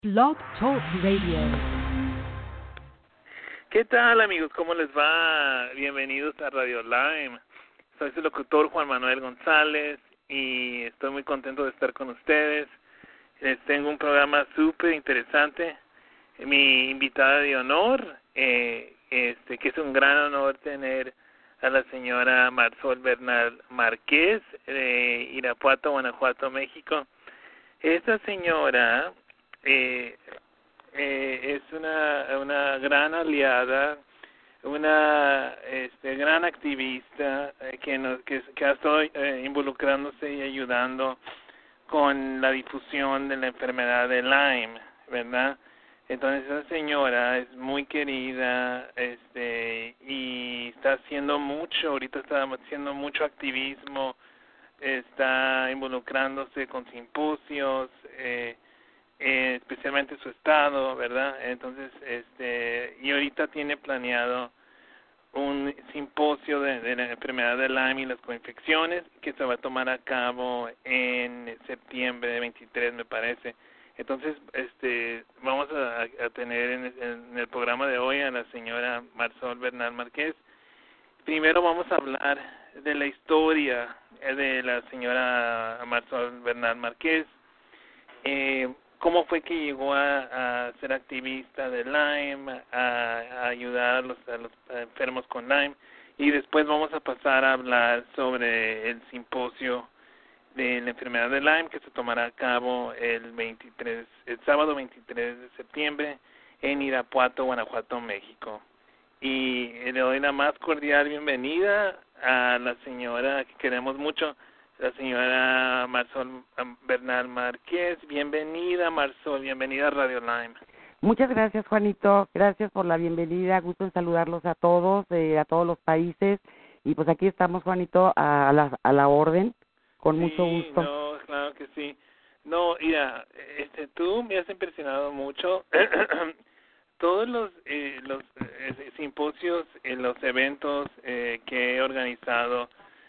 Blog Talk Radio. ¿Qué tal, amigos? ¿Cómo les va? Bienvenidos a Radio Lime. Soy su locutor Juan Manuel González y estoy muy contento de estar con ustedes. Les tengo un programa súper interesante. Mi invitada de honor, que es un gran honor tener a la señora Marsol Bernal Márquez de Irapuato, Guanajuato, México. Esta señora es una gran aliada, una gran activista que ha estado involucrándose y ayudando con la difusión de la enfermedad de Lyme, ¿verdad? Entonces esa señora es muy querida y está haciendo mucho, ahorita está haciendo mucho activismo, está involucrándose con simposios, especialmente su estado, ¿verdad? Entonces, y ahorita tiene planeado un simposio de la enfermedad de Lyme y las coinfecciones que se va a tomar a cabo en septiembre 23, me parece. Entonces, vamos a tener en el programa de hoy a la señora Marsol Bernal Márquez. Primero vamos a hablar de la historia de la señora Marsol Bernal Márquez. ¿Cómo fue que llegó a ser activista de Lyme, a ayudar a los enfermos con Lyme? Y después vamos a pasar a hablar sobre el simposio de la enfermedad de Lyme que se tomará a cabo el sábado 23 de septiembre en Irapuato, Guanajuato, México. Y le doy la más cordial bienvenida a la señora que queremos mucho, la señora Marsol Bernal Márquez. Bienvenida, Marsol, bienvenida a Radio Lyme. Muchas gracias, Juanito. Gracias por la bienvenida. Gusto en saludarlos a todos los países. Y pues aquí estamos, Juanito, a la orden, con mucho gusto. No, claro que sí. No, mira, tú me has impresionado mucho. Todos los simposios, los eventos que he organizado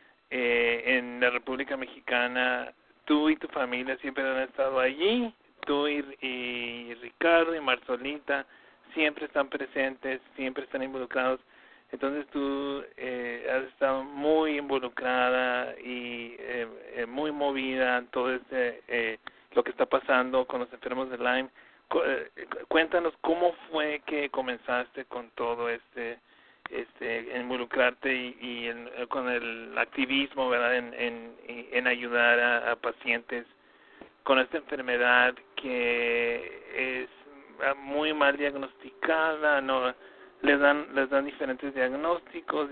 en la República Mexicana, tú y tu familia siempre han estado allí. Tú y Ricardo y Marsolita siempre están presentes, siempre están involucrados. Entonces tú has estado muy involucrada y muy movida en todo lo que está pasando con los enfermos de Lyme. Cuéntanos cómo fue que comenzaste con todo involucrarte y con el activismo, ¿verdad? En ayudar a pacientes con esta enfermedad que es muy mal diagnosticada, no les dan diferentes diagnósticos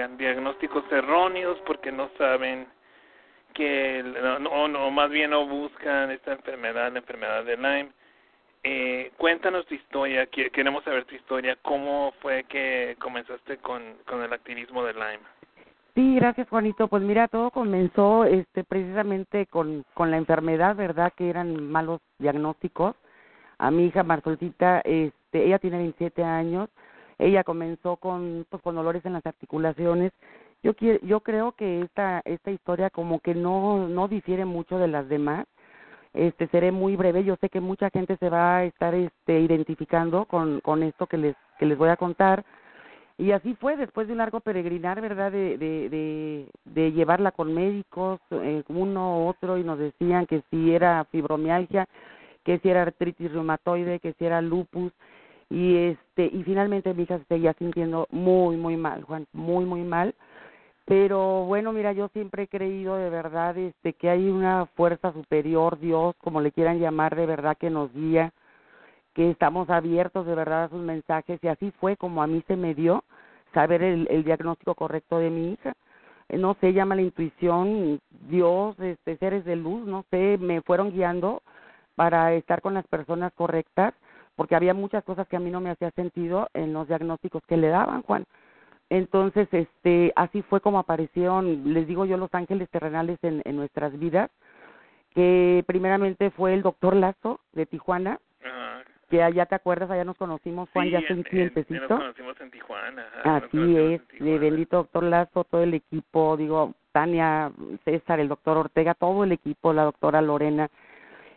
erróneos porque no saben que no más bien no buscan esta enfermedad, la enfermedad de Lyme. Cuéntanos tu historia, queremos saber tu historia, cómo fue que comenzaste con el activismo de Lyme. Sí, gracias, Juanito. Pues mira, todo comenzó precisamente con la enfermedad, ¿verdad? Que eran malos diagnósticos. A mi hija Marsolcita, ella tiene 27 años. Ella comenzó con dolores en las articulaciones. Yo creo que esta historia como que no difiere mucho de las demás. Seré muy breve. Yo sé que mucha gente se va a estar identificando con esto que les voy a contar. Y así fue, después de un largo peregrinar, ¿verdad? De llevarla con médicos, uno u otro, y nos decían que si era fibromialgia, que si era artritis reumatoide, que si era lupus. Y finalmente mi hija se seguía sintiendo muy, muy mal, Juan, muy, muy mal. Pero bueno, mira, yo siempre he creído de verdad que hay una fuerza superior, Dios, como le quieran llamar, de verdad que nos guía, que estamos abiertos de verdad a sus mensajes, y así fue como a mí se me dio saber el diagnóstico correcto de mi hija. No sé, llama la intuición, Dios, seres de luz, no sé, me fueron guiando para estar con las personas correctas, porque había muchas cosas que a mí no me hacía sentido en los diagnósticos que le daban, Juan. Entonces, así fue como aparecieron, les digo yo, los ángeles terrenales en nuestras vidas, que primeramente fue el doctor Lazo de Tijuana, que allá te acuerdas, allá nos conocimos, Juan, sí, ya hace un tiempecito. Nos conocimos en Tijuana. Así es, de bendito doctor Lazo, todo el equipo, Tania, César, el doctor Ortega, todo el equipo, la doctora Lorena.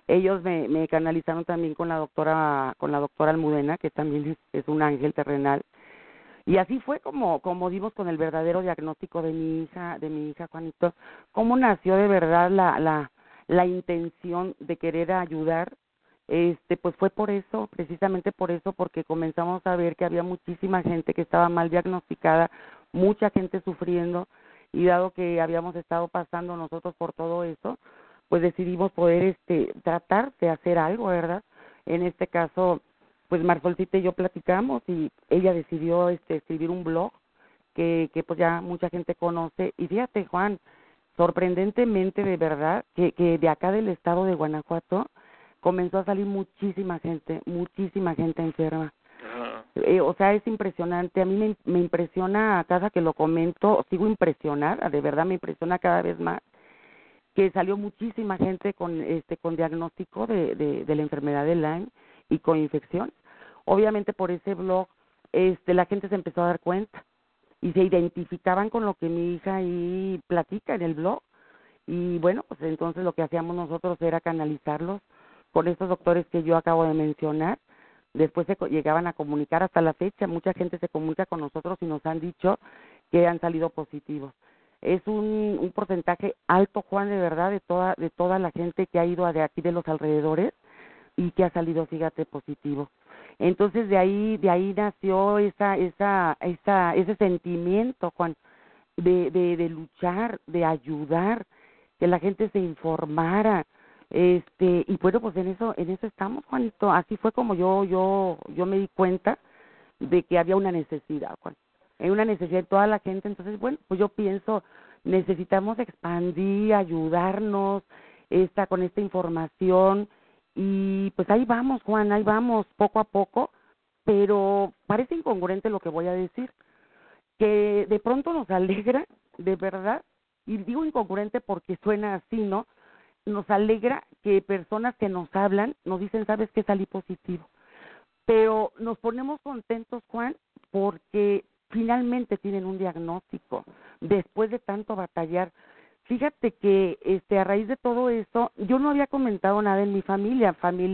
ellos me canalizaron también con la doctora Almudena, que también es un ángel terrenal. Y así fue como dimos con el verdadero diagnóstico de mi hija Juanito, cómo nació de verdad la intención de querer ayudar. Pues fue por eso, precisamente por eso, porque comenzamos a ver que había muchísima gente que estaba mal diagnosticada, mucha gente sufriendo, y dado que habíamos estado pasando nosotros por todo eso, pues decidimos poder tratar de hacer algo, ¿verdad? En este caso, pues Marsolcita y yo platicamos y ella decidió escribir un blog que pues ya mucha gente conoce. Y fíjate, Juan, sorprendentemente de verdad que de acá del estado de Guanajuato comenzó a salir muchísima gente enferma. O sea, es impresionante. A mí me impresiona cada que lo comento, sigo impresionada, de verdad me impresiona cada vez más que salió muchísima gente con diagnóstico de la enfermedad de Lyme y con infección. Obviamente por ese blog la gente se empezó a dar cuenta y se identificaban con lo que mi hija ahí platica en el blog. Y bueno, pues entonces lo que hacíamos nosotros era canalizarlos con estos doctores que yo acabo de mencionar. Después se llegaban a comunicar hasta la fecha, mucha gente se comunica con nosotros y nos han dicho que han salido positivos. Es un porcentaje alto, Juan, de verdad, de toda la gente que ha ido de aquí de los alrededores y que ha salido, fíjate, positivo. Entonces de ahí nació ese sentimiento, Juan, de luchar, de ayudar, que la gente se informara, y bueno, pues en eso estamos, Juanito. Así fue como yo me di cuenta de que había una necesidad, Juan. Hay una necesidad de toda la gente. Entonces, bueno, pues yo pienso, necesitamos expandir, ayudarnos con esta información. Y pues ahí vamos, Juan, ahí vamos, poco a poco. Pero parece incongruente lo que voy a decir, que de pronto nos alegra, de verdad, y digo incongruente porque suena así, ¿no? Nos alegra que personas que nos hablan nos dicen, ¿sabes qué? Salí positivo. Pero nos ponemos contentos, Juan, porque finalmente tienen un diagnóstico después de tanto batallar. Fíjate que a raíz de todo eso, yo no había comentado nada en mi familia,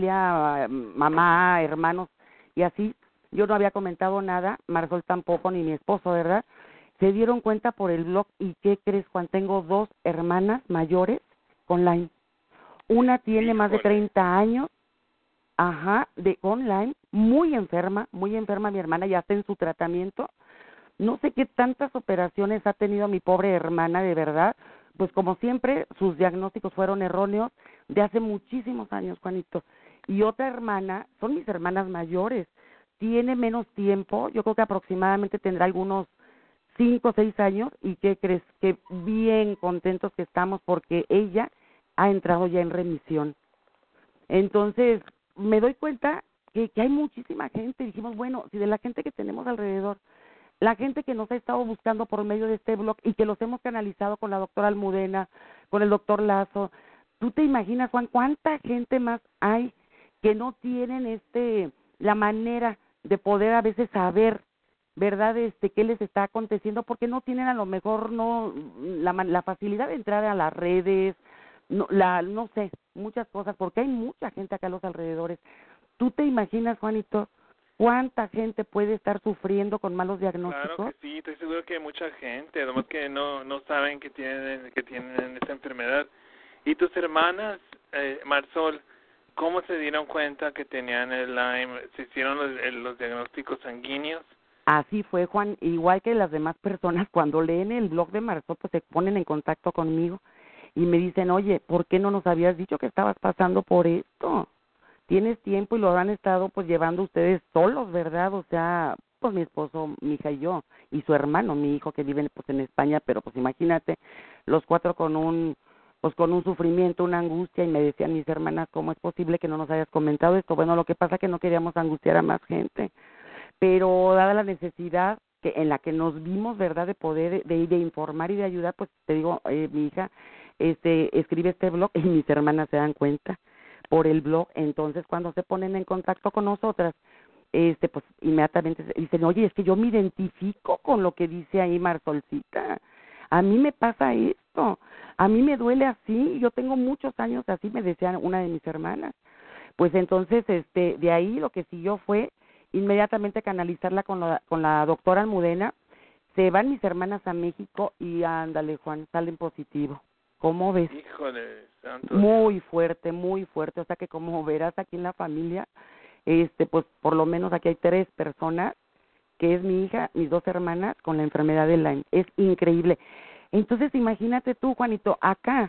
mamá, hermanos y así. Yo no había comentado nada, Marsol tampoco, ni mi esposo, ¿verdad? Se dieron cuenta por el blog. ¿Y qué crees, Juan? Tengo 2 hermanas mayores con Lyme. Una tiene más de 30 años, con Lyme, muy enferma mi hermana, ya está en su tratamiento. No sé qué tantas operaciones ha tenido mi pobre hermana, de verdad. Pues como siempre, sus diagnósticos fueron erróneos de hace muchísimos años, Juanito. Y otra hermana, son mis hermanas mayores, tiene menos tiempo, yo creo que aproximadamente tendrá algunos 5 o 6 años. ¿Y qué crees? Que bien contentos que estamos porque ella ha entrado ya en remisión. Entonces, me doy cuenta que hay muchísima gente. Dijimos, bueno, si de la gente que tenemos alrededor, la gente que nos ha estado buscando por medio de este blog y que los hemos canalizado con la doctora Almudena, con el doctor Lazo, ¿tú te imaginas, Juan, cuánta gente más hay que no tienen la manera de poder a veces saber, ¿verdad? Qué les está aconteciendo, porque no tienen a lo mejor la facilidad de entrar a las redes, no sé, muchas cosas, porque hay mucha gente acá a los alrededores. ¿Tú te imaginas, Juanito, cuánta gente puede estar sufriendo con malos diagnósticos? Claro que sí, estoy seguro que hay mucha gente, además que no saben que tienen esta enfermedad. ¿Y tus hermanas, Marsol, cómo se dieron cuenta que tenían el Lyme? ¿Se hicieron los diagnósticos sanguíneos? Así fue, Juan, igual que las demás personas, cuando leen el blog de Marsol, pues se ponen en contacto conmigo y me dicen, oye, ¿por qué no nos habías dicho que estabas pasando por esto? Tienes tiempo y lo han estado pues llevando ustedes solos, ¿verdad? O sea, pues mi esposo, mi hija y yo, y su hermano, mi hijo que vive pues en España, pero pues imagínate, los 4 con un sufrimiento, una angustia. Y me decían mis hermanas, ¿cómo es posible que no nos hayas comentado esto? Bueno, lo que pasa es que no queríamos angustiar a más gente, pero dada la necesidad en la que nos vimos, ¿verdad?, de poder, de informar y de ayudar, pues te digo, mi hija escribe este blog y mis hermanas se dan cuenta por el blog. Entonces cuando se ponen en contacto con nosotras, pues inmediatamente dicen, oye, es que yo me identifico con lo que dice ahí Marsolcita. a mí me pasa esto, a mí me duele así, yo tengo muchos años así, me decía una de mis hermanas. Pues entonces, de ahí lo que siguió fue inmediatamente canalizarla con la doctora Almudena. Se van mis hermanas a México y ándale, Juan, salen positivo. ¿Cómo ves? Híjole, santo Muy fuerte, muy fuerte. O sea que como verás aquí en la familia, pues por lo menos aquí hay 3 personas, que es mi hija, mis 2 hermanas, con la enfermedad de Lyme. Es increíble. Entonces imagínate tú, Juanito, acá,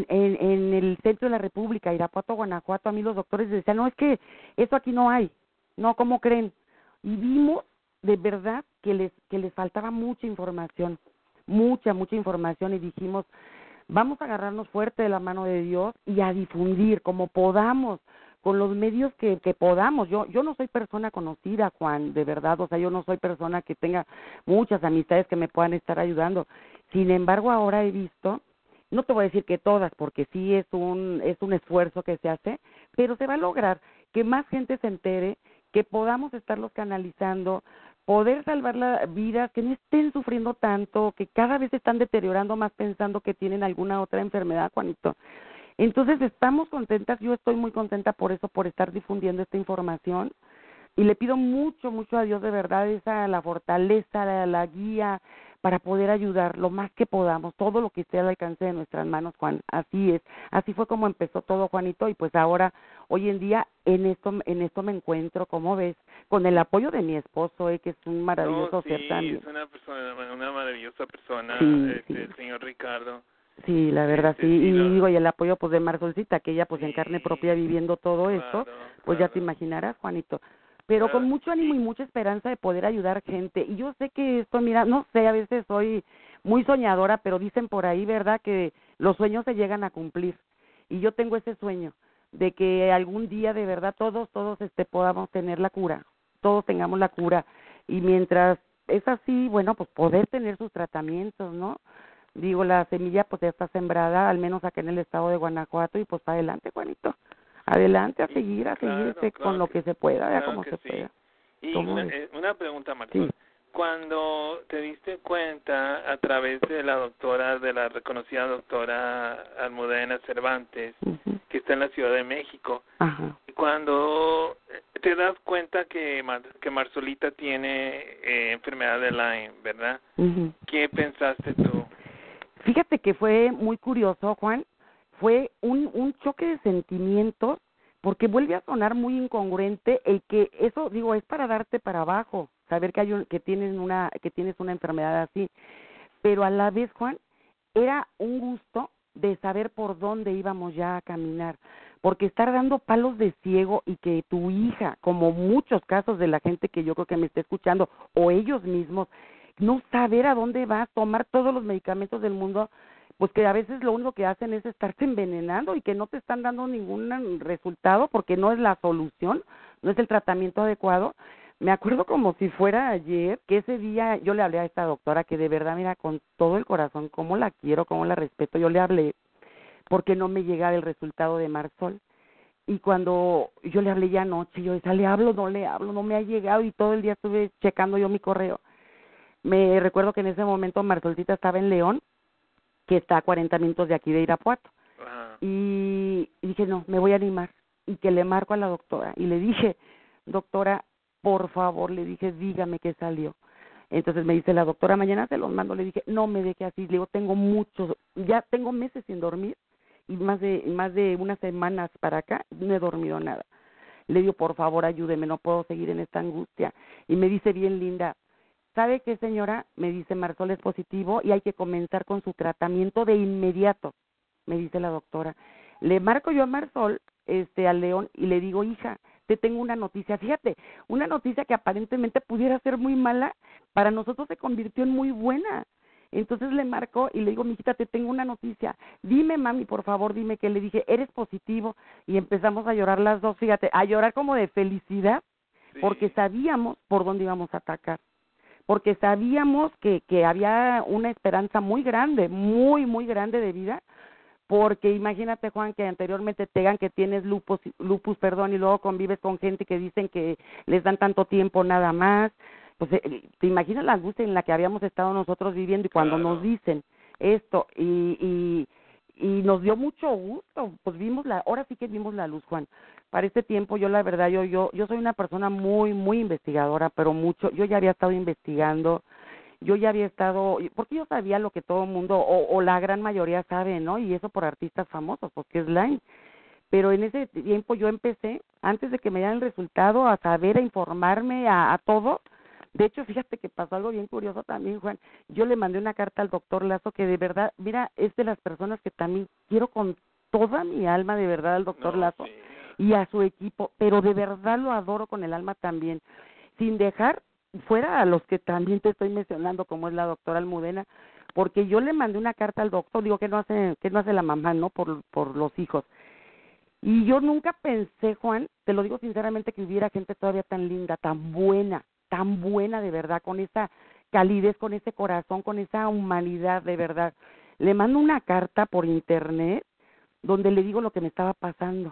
en el centro de la República, Irapuato, Guanajuato, a mí los doctores decían, no, es que eso aquí no hay. No, ¿cómo creen? Y vimos de verdad que les faltaba mucha información, mucha información, y dijimos, vamos a agarrarnos fuerte de la mano de Dios y a difundir como podamos, con los medios que podamos. Yo no soy persona conocida, Juan, de verdad, o sea, yo no soy persona que tenga muchas amistades que me puedan estar ayudando. Sin embargo, ahora he visto, no te voy a decir que todas, porque sí es un esfuerzo que se hace, pero se va a lograr que más gente se entere, que podamos estarlos canalizando, poder salvar las vidas, que no estén sufriendo tanto, que cada vez se están deteriorando más pensando que tienen alguna otra enfermedad, Juanito. Entonces estamos contentas, yo estoy muy contenta por eso, por estar difundiendo esta información, y le pido mucho a Dios de verdad la fortaleza, la guía, para poder ayudar lo más que podamos, todo lo que esté al alcance de nuestras manos, Juan. Así es, así fue como empezó todo, Juanito, y pues ahora, hoy en día, en esto me encuentro, ¿cómo ves? Con el apoyo de mi esposo, que es un maravilloso ser también. es una maravillosa persona, sí. el señor Ricardo. Sí, la verdad sí, y digo, y el apoyo pues de Marsolcita, que ella pues en carne propia viviendo todo esto, pues ya te imaginarás, Juanito, pero con mucho ánimo y mucha esperanza de poder ayudar gente. Y yo sé que esto, mira, no sé, a veces soy muy soñadora, pero dicen por ahí, ¿verdad?, que los sueños se llegan a cumplir, y yo tengo ese sueño de que algún día de verdad todos podamos tener la cura, todos tengamos la cura, y mientras es así, bueno, pues poder tener sus tratamientos, ¿no? Digo, la semilla pues ya está sembrada, al menos acá en el estado de Guanajuato, y pues adelante, Juanito, adelante a seguir con lo que se pueda, como se pueda. Y una pregunta, Marcos. Sí. Cuando te diste cuenta a través de la reconocida doctora Almudena Cervantes, que está en la Ciudad de México, cuando te das cuenta que Marsolita tiene enfermedad de Lyme, ¿verdad? ¿Qué pensaste tú? Fíjate que fue muy curioso, Juan, fue un choque de sentimientos, porque vuelve a sonar muy incongruente el que eso, digo, es para darte para abajo, saber que tienes una enfermedad así, pero a la vez, Juan, era un gusto de saber por dónde íbamos ya a caminar, porque estar dando palos de ciego y que tu hija, como muchos casos de la gente que yo creo que me está escuchando, o ellos mismos, no saber a dónde vas, tomar todos los medicamentos del mundo, pues que a veces lo único que hacen es estarse envenenando y que no te están dando ningún resultado porque no es la solución, no es el tratamiento adecuado. Me acuerdo como si fuera ayer, que ese día yo le hablé a esta doctora que de verdad, mira, con todo el corazón, cómo la quiero, cómo la respeto, yo le hablé porque no me llega el resultado de Marsol. Y cuando yo le hablé ya anoche, yo decía, le hablo, no me ha llegado, y todo el día estuve checando yo mi correo. Me recuerdo que en ese momento Marsolcita estaba en León, que está a 40 minutos de aquí de Irapuato. Y dije, no, me voy a animar. Y que le marco a la doctora. Y le dije, doctora, por favor, le dije, dígame qué salió. Entonces me dice la doctora, mañana se los mando. Le dije, no me deje así. Le digo, ya tengo meses sin dormir. Y más de unas semanas para acá no he dormido nada. Le digo, por favor, ayúdeme, no puedo seguir en esta angustia. Y me dice bien linda, ¿sabe qué, señora? Me dice, Marsol es positivo y hay que comenzar con su tratamiento de inmediato, me dice la doctora. Le marco yo a Marsol, a León, y le digo, hija, te tengo una noticia. Fíjate, una noticia que aparentemente pudiera ser muy mala, para nosotros se convirtió en muy buena. Entonces le marco y le digo, mijita, te tengo una noticia. Dime, mami, por favor, dime qué. Le dije, eres positivo. Y empezamos a llorar las dos, fíjate, a llorar como de felicidad, porque sabíamos por dónde íbamos a atacar. Porque sabíamos que había una esperanza muy grande, muy, muy grande de vida, porque imagínate, Juan, que anteriormente te digan que tienes lupus, y luego convives con gente que dicen que les dan tanto tiempo nada más. Pues te imaginas la angustia en la que habíamos estado nosotros viviendo, y cuando nos dicen esto, y nos dio mucho gusto, pues ahora sí que vimos la luz, Juan. Para este tiempo, yo la verdad, yo soy una persona muy, muy investigadora, pero yo ya había estado investigando, yo ya había estado, porque yo sabía lo que todo el mundo, o la gran mayoría sabe, ¿no? Y eso por artistas famosos, porque es Lyme. Pero en ese tiempo yo empecé, antes de que me dieran el resultado, a saber, a informarme, a todo. De hecho, fíjate que pasó algo bien curioso también, Juan. Yo le mandé una carta al doctor Lazo que de verdad, mira, es de las personas que también quiero con toda mi alma, de verdad, al doctor Lazo Sí. y a su equipo, pero de verdad lo adoro con el alma también, sin dejar fuera a los que también te estoy mencionando, como es la doctora Almudena, porque yo le mandé una carta al doctor, digo que no hace la mamá, ¿no? Por los hijos. Y yo nunca pensé, Juan, te lo digo sinceramente, que hubiera gente todavía tan linda, tan buena de verdad, con esa calidez, con ese corazón, con esa humanidad de verdad. Le mando una carta por internet donde le digo lo que me estaba pasando.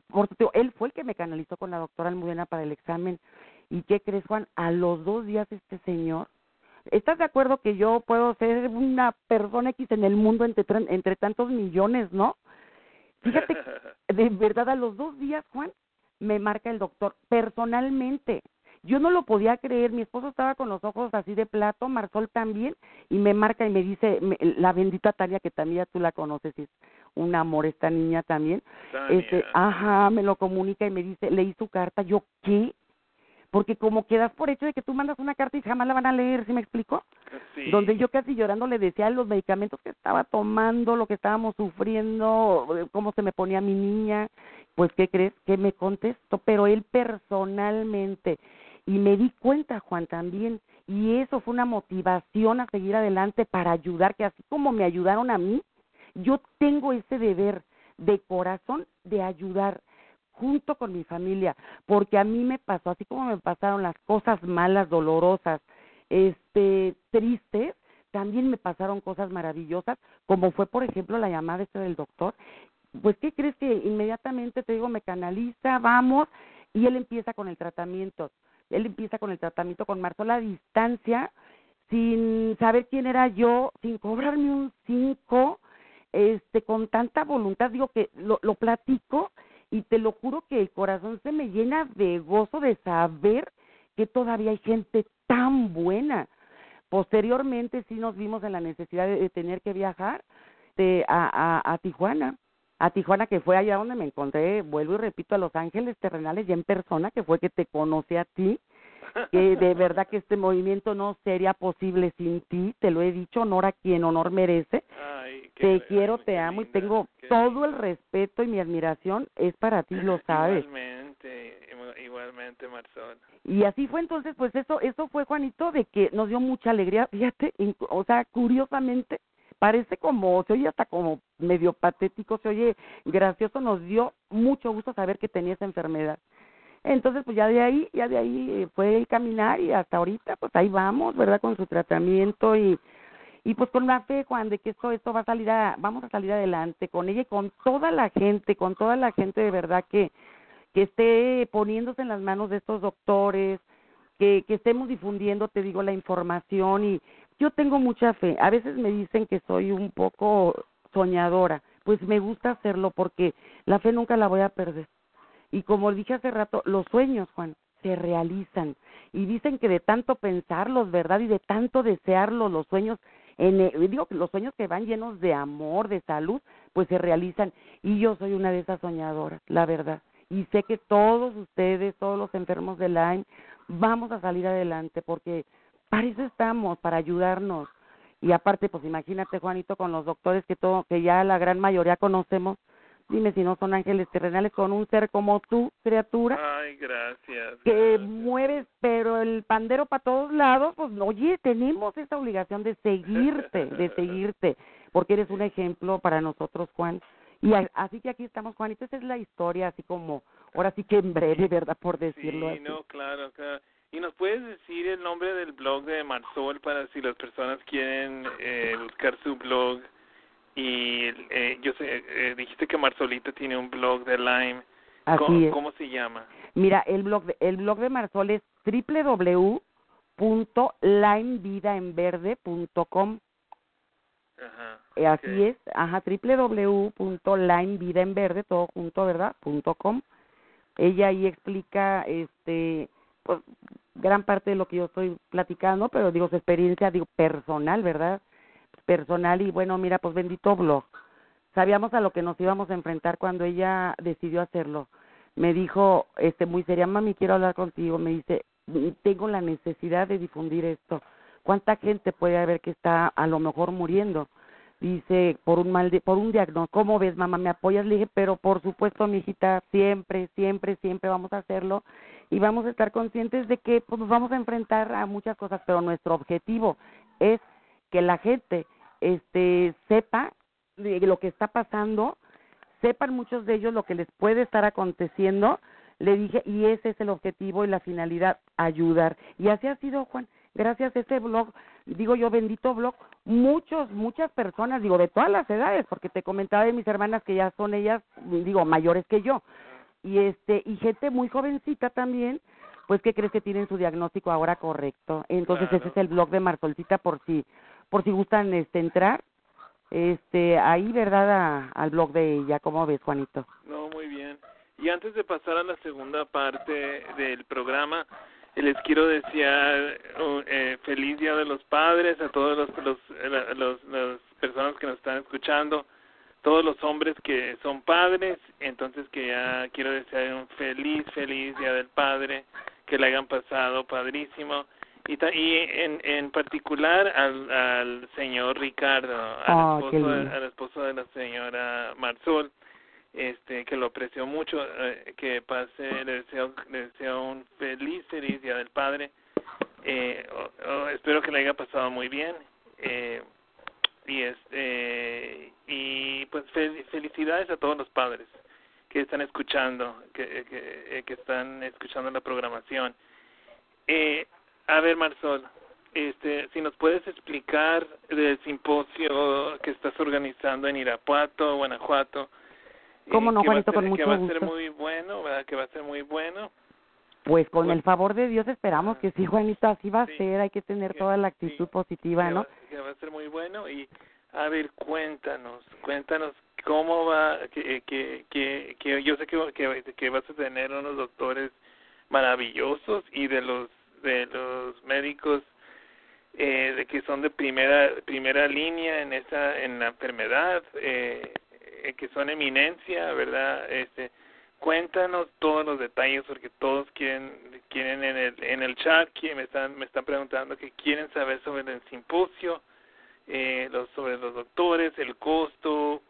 Él fue el que me canalizó con la doctora Almudena para el examen. ¿Y qué crees, Juan? A los 2 días este señor, ¿estás de acuerdo que yo puedo ser una persona X en el mundo entre tantos millones, no? Fíjate, de verdad, a los 2 días, Juan, me marca el doctor personalmente. Yo no lo podía creer, mi esposo estaba con los ojos así de plato, Marsol también, y me marca y me dice, la bendita Tania, que también tú la conoces, es un amor esta niña también. Tania. Me lo comunica y me dice, leí su carta. Yo, ¿qué? Porque como quedas por hecho de que tú mandas una carta y jamás la van a leer, ¿sí me explico? Sí. Donde yo casi llorando le decía los medicamentos que estaba tomando, lo que estábamos sufriendo, cómo se me ponía mi niña. Pues, ¿qué crees? Que me contestó, pero él personalmente. Y me di cuenta, Juan, también, y eso fue una motivación a seguir adelante para ayudar, que así como me ayudaron a mí, yo tengo ese deber de corazón de ayudar junto con mi familia, porque a mí me pasó, así como me pasaron las cosas malas, dolorosas, tristes, también me pasaron cosas maravillosas, como fue, por ejemplo, la llamada del doctor. Pues, ¿qué crees? Que inmediatamente, te digo, me canaliza, vamos, y él empieza con el tratamiento. Él empieza con el tratamiento con Marsol a distancia, sin saber quién era yo, sin cobrarme un 5, con tanta voluntad, digo que lo platico y te lo juro que el corazón se me llena de gozo de saber que todavía hay gente tan buena. Posteriormente sí nos vimos en la necesidad de tener que viajar a Tijuana, que fue allá donde me encontré, vuelvo y repito, a Los Ángeles Terrenales, ya en persona, que fue que te conocí a ti, que de verdad que este movimiento no sería posible sin ti, te lo he dicho, honor a quien honor merece. Ay, Te quiero, te amo linda, y tengo todo el respeto y mi admiración es para ti, lo sabes. Igualmente, Marsol. Y así fue entonces, pues eso fue, Juanito, de que nos dio mucha alegría, fíjate, o sea, curiosamente, parece como, se oye hasta como medio patético, se oye gracioso, nos dio mucho gusto saber que tenía esa enfermedad. Entonces, pues ya de ahí fue el caminar y hasta ahorita, pues ahí vamos, ¿verdad? Con su tratamiento y pues con la fe, Juan, de que esto vamos a salir adelante con ella y con toda la gente de verdad que esté poniéndose en las manos de estos doctores, que estemos difundiendo, te digo, la información y yo tengo mucha fe. A veces me dicen que soy un poco soñadora, pues me gusta hacerlo porque la fe nunca la voy a perder. Y como dije hace rato, los sueños, Juan, se realizan. Y dicen que de tanto pensarlos, ¿verdad? Y de tanto desearlos, los sueños, digo que los sueños que van llenos de amor, de salud, pues se realizan. Y yo soy una de esas soñadoras, la verdad. Y sé que todos ustedes, todos los enfermos de Lyme, vamos a salir adelante, porque para eso estamos, para ayudarnos. Y aparte, pues imagínate, Juanito, con los doctores que ya la gran mayoría conocemos, dime si no son ángeles terrenales con un ser como tú, criatura. Ay, gracias. Que mueves, pero el pandero para todos lados, pues oye, tenemos esa obligación de seguirte, porque eres un ejemplo para nosotros, Juan. Y así que aquí estamos, Juanito, esa es la historia, así como, ahora sí que en breve, ¿verdad? Por decirlo así. Sí, no, claro. ¿Y nos puedes decir el nombre del blog de Marsol para si las personas quieren buscar su blog? Y yo sé, dijiste que Marsolita tiene un blog de Lyme. Así es. ¿Cómo se llama? Mira, el blog de Marsol es www.lymevidaenverde.com. Ajá. Así es, www.linevidaenverde, todo junto, ¿verdad? .com. Ella ahí explica, pues, gran parte de lo que yo estoy platicando, pero digo, su experiencia, digo, personal, ¿verdad? Personal, y bueno, mira, pues bendito blog. Sabíamos a lo que nos íbamos a enfrentar cuando ella decidió hacerlo. Me dijo, muy seria, mami, quiero hablar contigo. Me dice, tengo la necesidad de difundir esto. ¿Cuánta gente puede haber que está a lo mejor muriendo? Dice, por un diagnóstico. ¿Cómo ves, mamá? ¿Me apoyas? Le dije, pero por supuesto, mijita, siempre, siempre, siempre vamos a hacerlo y vamos a estar conscientes de que pues, nos vamos a enfrentar a muchas cosas, pero nuestro objetivo es que la gente sepa de lo que está pasando, sepan muchos de ellos lo que les puede estar aconteciendo. Le dije, y ese es el objetivo y la finalidad, ayudar. Y así ha sido, Juan. Gracias a este blog, digo yo, bendito blog, muchas personas, digo, de todas las edades, porque te comentaba de mis hermanas que ya son ellas, digo, mayores que yo, y gente muy jovencita también, pues que crees que tienen su diagnóstico ahora correcto. Entonces Claro. ese es el blog de Marsolcita por si gustan entrar, ahí, ¿verdad? Al blog de ella. ¿Cómo ves, Juanito? No, muy bien. Y antes de pasar a la segunda parte del programa, les quiero desear feliz Día de los Padres a todos las personas que nos están escuchando, todos los hombres que son padres. Entonces que ya quiero desear un feliz Día del Padre, que le hayan pasado padrísimo. Y en particular al señor Ricardo, al esposo de la señora Marsol, que lo aprecio mucho, que pase, le deseo un feliz Día del Padre. Espero que le haya pasado muy bien. Y pues felicidades a todos los padres que están escuchando, que están escuchando la programación. A ver, Marsol, si nos puedes explicar del simposio que estás organizando en Irapuato, Guanajuato. ¿Cómo no, Juanito? Con mucho gusto. Que va a ser muy bueno, ¿verdad? Que va a ser muy bueno. Pues con el favor de Dios esperamos que sí, Juanito, así va a ser. Hay que tener toda la actitud positiva, ¿no? Que va a ser muy bueno. Y a ver, cuéntanos cómo va, que yo sé que vas a tener unos doctores maravillosos y de los médicos de que son de primera línea en la enfermedad, que son eminencia, ¿verdad? Cuéntanos todos los detalles, porque todos quieren en el chat, que me están preguntando, que quieren saber sobre el simposio, sobre los doctores, el costo,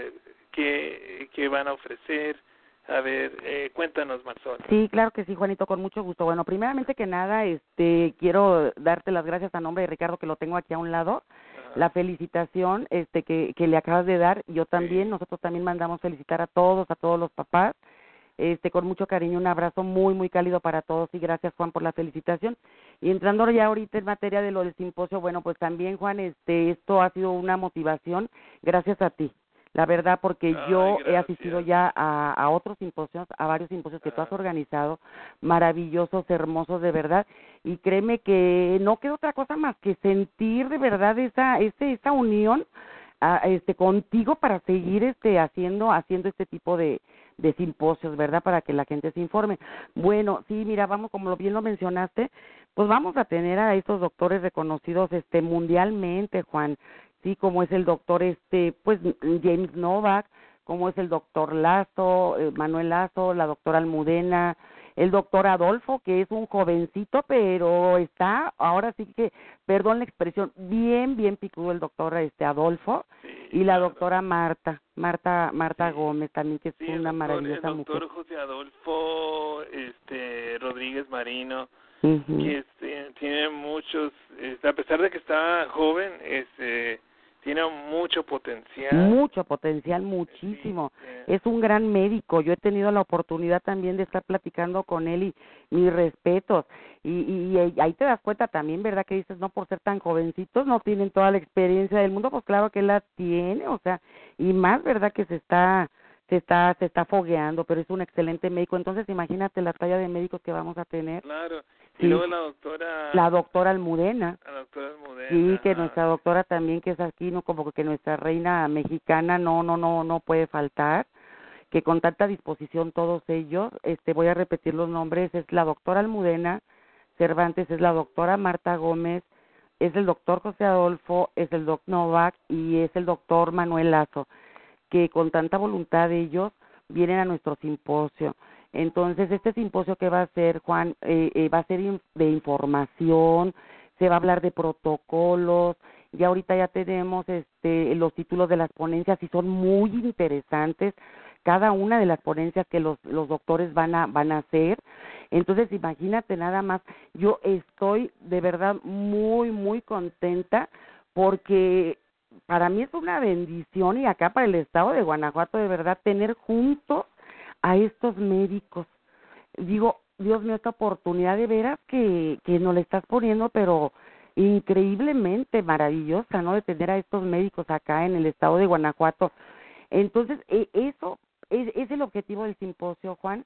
qué van a ofrecer. A ver, cuéntanos, Marsol. Sí, claro que sí, Juanito, con mucho gusto. Bueno, primeramente que nada, quiero darte las gracias a nombre de Ricardo, que lo tengo aquí a un lado. Ajá. La felicitación que le acabas de dar. Yo también, nosotros también mandamos felicitar a todos los papás. Con mucho cariño, un abrazo muy, muy cálido para todos, y gracias, Juan, por la felicitación. Y entrando ya ahorita en materia de lo del simposio, bueno, pues también, Juan, esto ha sido una motivación gracias a ti. La verdad, porque yo he asistido ya a otros simposios, a varios simposios que tú has organizado, maravillosos, hermosos, de verdad, y créeme que no queda otra cosa más que sentir de verdad esa unión contigo para seguir haciendo este tipo de simposios, ¿verdad? Para que la gente se informe. Bueno, sí, mira, vamos, como bien lo mencionaste, pues vamos a tener a estos doctores reconocidos mundialmente, Juan. Sí, como es el doctor pues James Novak, como es el doctor Lazo, Manuel Lazo, la doctora Almudena, el doctor Adolfo, que es un jovencito, pero está, ahora sí que, perdón la expresión, bien picudo el doctor Adolfo, y la doctora Marta Gómez también, que es una maravillosa mujer. El doctor José Adolfo Rodríguez Marino, que tiene muchos, a pesar de que está joven, tiene mucho potencial. Mucho potencial, muchísimo. Es un gran médico. Yo he tenido la oportunidad también de estar platicando con él, y mis respetos. Y ahí te das cuenta también, ¿verdad? Que dices, no, por ser tan jovencitos, no tienen toda la experiencia del mundo. Pues claro que la tiene, o sea, y más, ¿verdad? Que se está se está fogueando, pero es un excelente médico. Entonces, imagínate la talla de médicos que vamos a tener. Claro. Y Sí. luego la doctora... La doctora Almudena. La doctora Almudena. Sí, que ajá. nuestra doctora también, que es aquí, no, como que nuestra reina mexicana no puede faltar, que con tanta disposición todos ellos, voy a repetir los nombres, es la doctora Almudena Cervantes, es la doctora Marta Gómez, es el doctor José Adolfo, es el doctor Novak y es el doctor Manuel Lazo, que con tanta voluntad de ellos vienen a nuestro simposio. Entonces, este simposio que va a ser, Juan, va a ser de información, se va a hablar de protocolos, ya ahorita ya tenemos los títulos de las ponencias y son muy interesantes cada una de las ponencias que los doctores van a hacer. Entonces, imagínate nada más, yo estoy de verdad muy contenta porque para mí es una bendición y acá para el estado de Guanajuato de verdad tener juntos a estos médicos. Digo, Dios mío, esta oportunidad de veras que nos le estás poniendo, pero increíblemente maravillosa, ¿no? De tener a estos médicos acá en el estado de Guanajuato. Entonces, eso es el objetivo del simposio, Juan.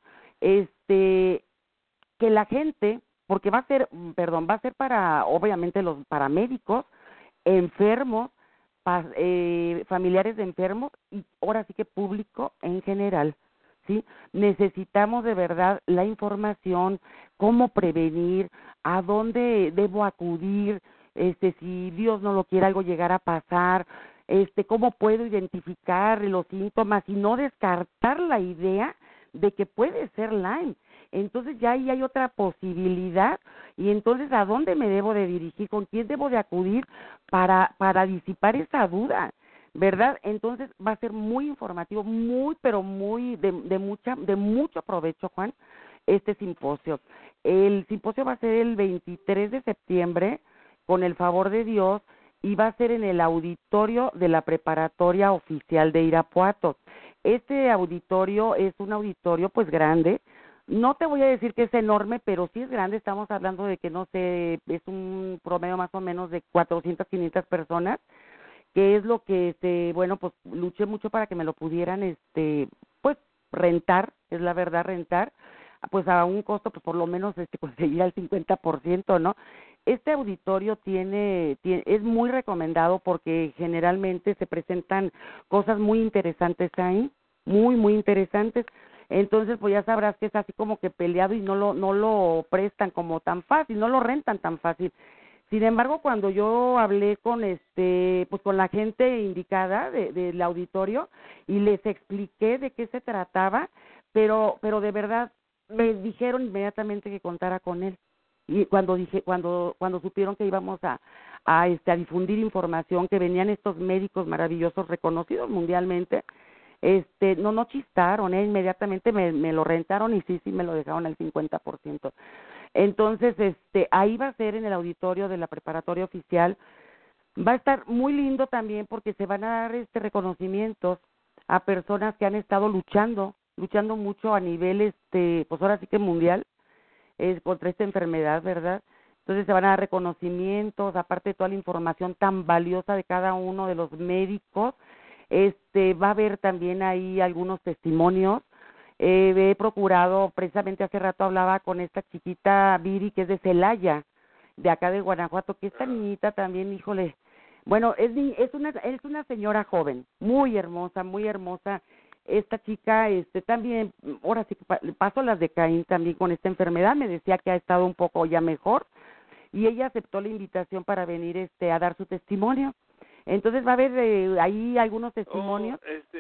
Que la gente, porque va a ser para, obviamente, los paramédicos, enfermos, familiares de enfermos y ahora sí que público en general, ¿sí? Necesitamos de verdad la información, cómo prevenir, a dónde debo acudir, si Dios no lo quiere algo llegar a pasar, cómo puedo identificar los síntomas y no descartar la idea de que puede ser Lyme. Entonces ya ahí hay otra posibilidad y entonces ¿a dónde me debo de dirigir? ¿Con quién debo de acudir para disipar esa duda? ¿Verdad? Entonces va a ser muy informativo, pero muy de mucho provecho, Juan, este simposio. El simposio va a ser el 23 de septiembre, con el favor de Dios, y va a ser en el auditorio de la Preparatoria Oficial de Irapuato. Este auditorio es un auditorio pues grande. No te voy a decir que es enorme, pero sí es grande. Estamos hablando de que, no sé, es un promedio más o menos de 400, 500 personas, que es lo que, bueno, pues luché mucho para que me lo pudieran, pues rentar, es la verdad, rentar, pues a un costo, pues por lo menos, conseguir al 50%, ¿no? Este auditorio es muy recomendado porque generalmente se presentan cosas muy interesantes ahí, muy interesantes. Entonces, pues ya sabrás que es así como que peleado y no lo prestan como tan fácil, no lo rentan tan fácil. Sin embargo, cuando yo hablé con pues con la gente indicada del auditorio y les expliqué de qué se trataba, pero de verdad me dijeron inmediatamente que contara con él. Y cuando supieron que íbamos a difundir información, que venían estos médicos maravillosos reconocidos mundialmente, no chistaron, inmediatamente me lo rentaron y sí me lo dejaron al 50%. Entonces, ahí va a ser en el auditorio de la Preparatoria Oficial. Va a estar muy lindo también porque se van a dar reconocimientos a personas que han estado luchando mucho a nivel, pues ahora sí que mundial, contra esta enfermedad, ¿verdad? Entonces se van a dar reconocimientos, aparte de toda la información tan valiosa de cada uno de los médicos. Va a haber también ahí algunos testimonios. He procurado, precisamente hace rato hablaba con esta chiquita Viri, que es de Celaya, de acá de Guanajuato, que esta niñita también, híjole, bueno, es una señora joven, muy hermosa, esta chica, también, ahora sí que pasó las de Caín también con esta enfermedad, me decía que ha estado un poco ya mejor, y ella aceptó la invitación para venir, a dar su testimonio. Entonces va a haber ahí algunos testimonios.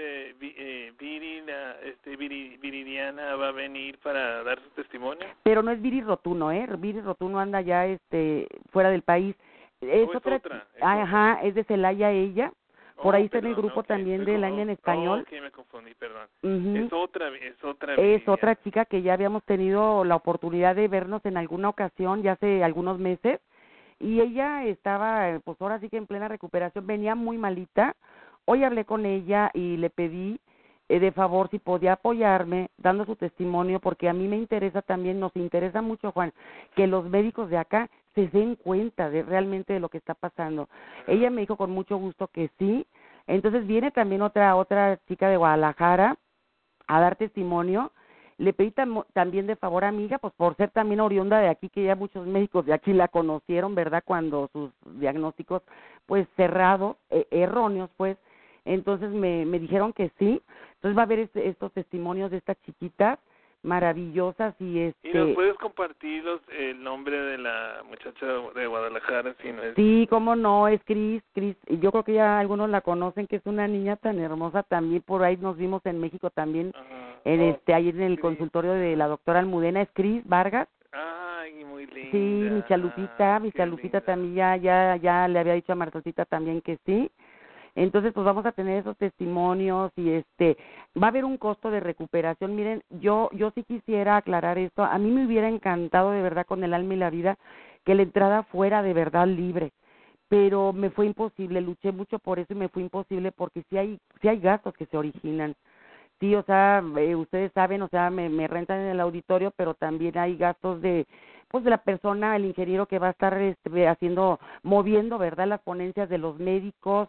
Viridiana va a venir para dar su testimonio. Pero no es Viri Rotuno, Viri Rotuno anda ya fuera del país. Es otra. Ajá, es de Celaya ella. Por ahí está en el grupo también de Lyme en español. Me confundí, perdón. Uh-huh. Es otra chica que ya habíamos tenido la oportunidad de vernos en alguna ocasión, ya hace algunos meses. Y ella estaba, pues ahora sí que en plena recuperación, venía muy malita. Hoy hablé con ella y le pedí de favor si podía apoyarme dando su testimonio, porque a mí me interesa también, nos interesa mucho, Juan, que los médicos de acá se den cuenta de realmente de lo que está pasando. Ella me dijo con mucho gusto que sí. Entonces viene también otra chica de Guadalajara, a dar testimonio. Le pedí también de favor a mi hija, pues por ser también oriunda de aquí, que ya muchos médicos de aquí la conocieron, ¿verdad? Cuando sus diagnósticos, pues errados, erróneos, pues. Entonces me dijeron que sí. Entonces va a haber estos testimonios de estas chiquitas maravillosas ¿Y nos puedes compartir el nombre de la muchacha de Guadalajara? Si no es... Sí, cómo no, es Cris, yo creo que ya algunos la conocen, que es una niña tan hermosa también, por ahí nos vimos en México también, ahí en el consultorio de la doctora Almudena, es Cris Vargas. Ay, muy linda. Sí, mi Chalupita también ya le había dicho a Martocita también que sí. Entonces, pues vamos a tener esos testimonios y va a haber un costo de recuperación. Miren, yo sí quisiera aclarar esto. A mí me hubiera encantado de verdad, con el alma y la vida, que la entrada fuera de verdad libre, pero me fue imposible. Luché mucho por eso y me fue imposible porque sí hay gastos que se originan. Sí, o sea, ustedes saben, o sea, me rentan en el auditorio, pero también hay gastos de la persona, el ingeniero que va a estar moviendo, ¿verdad?, las ponencias de los médicos.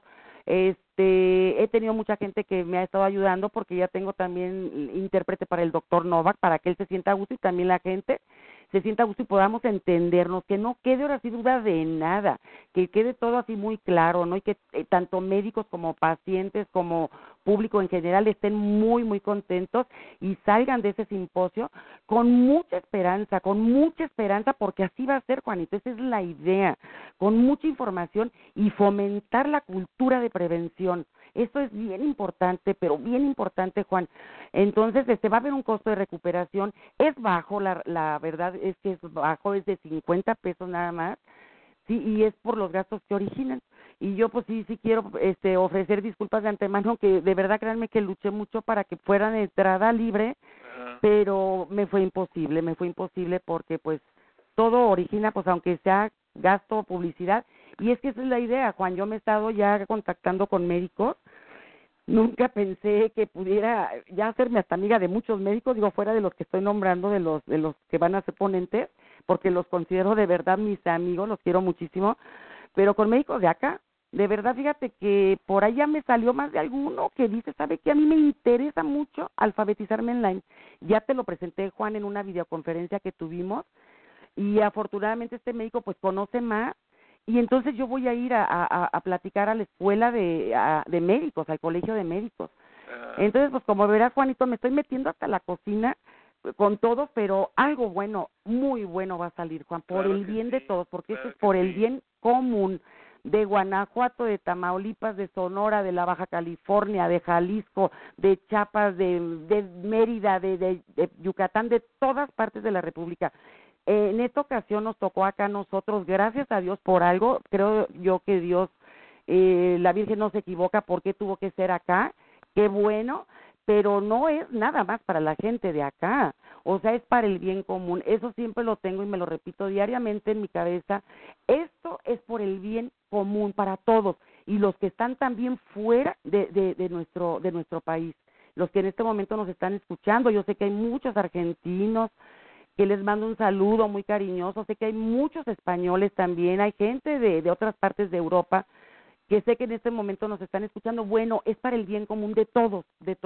He tenido mucha gente que me ha estado ayudando porque ya tengo también intérprete para el doctor Novak, para que él se sienta a gusto y también la gente se sienta a gusto y podamos entendernos, que no quede ahora sí duda de nada, que quede todo así muy claro, ¿no? Y que tanto médicos como pacientes como público en general estén muy, muy contentos y salgan de ese simposio con mucha esperanza, porque así va a ser, Juanito, esa es la idea, con mucha información y fomentar la cultura de prevención. Eso es bien importante, pero bien importante, Juan. Entonces, va a haber un costo de recuperación, es bajo, la verdad es que es bajo, es de 50 pesos nada más, sí, y es por los gastos que originan. Y yo pues sí quiero ofrecer disculpas de antemano, que de verdad créanme que luché mucho para que fueran de entrada libre, pero me fue imposible porque pues todo origina, pues aunque sea gasto, publicidad, y es que esa es la idea, Juan. Yo me he estado ya contactando con médicos. Nunca pensé que pudiera ya hacerme hasta amiga de muchos médicos, digo, fuera de los que estoy nombrando, de los que van a ser ponentes, porque los considero de verdad mis amigos, los quiero muchísimo, pero con médicos de acá, de verdad, fíjate que por ahí ya me salió más de alguno que dice, ¿sabe qué? A mí me interesa mucho alfabetizarme online. Ya te lo presenté, Juan, en una videoconferencia que tuvimos, y afortunadamente este médico pues conoce más, y entonces yo voy a ir a platicar a la escuela de médicos, al colegio de médicos. Entonces, pues como verás, Juanito, me estoy metiendo hasta la cocina con todos, pero algo bueno, muy bueno va a salir, Juan, por el bien de todos, porque eso es por el bien común de Guanajuato, de Tamaulipas, de Sonora, de la Baja California, de Jalisco, de Chiapas, de Mérida, de Yucatán, de todas partes de la República. En esta ocasión nos tocó acá a nosotros, gracias a Dios por algo, creo yo que Dios, la Virgen no se equivoca, porque tuvo que ser acá, qué bueno, pero no es nada más para la gente de acá, o sea, es para el bien común. Eso siempre lo tengo y me lo repito diariamente en mi cabeza. Esto es por el bien común para todos, y los que están también fuera de nuestro país, los que en este momento nos están escuchando. Yo sé que hay muchos argentinos, que les mando un saludo muy cariñoso. Sé que hay muchos españoles también, hay gente de otras partes de Europa que sé que en este momento nos están escuchando. Bueno, es para el bien común de todos,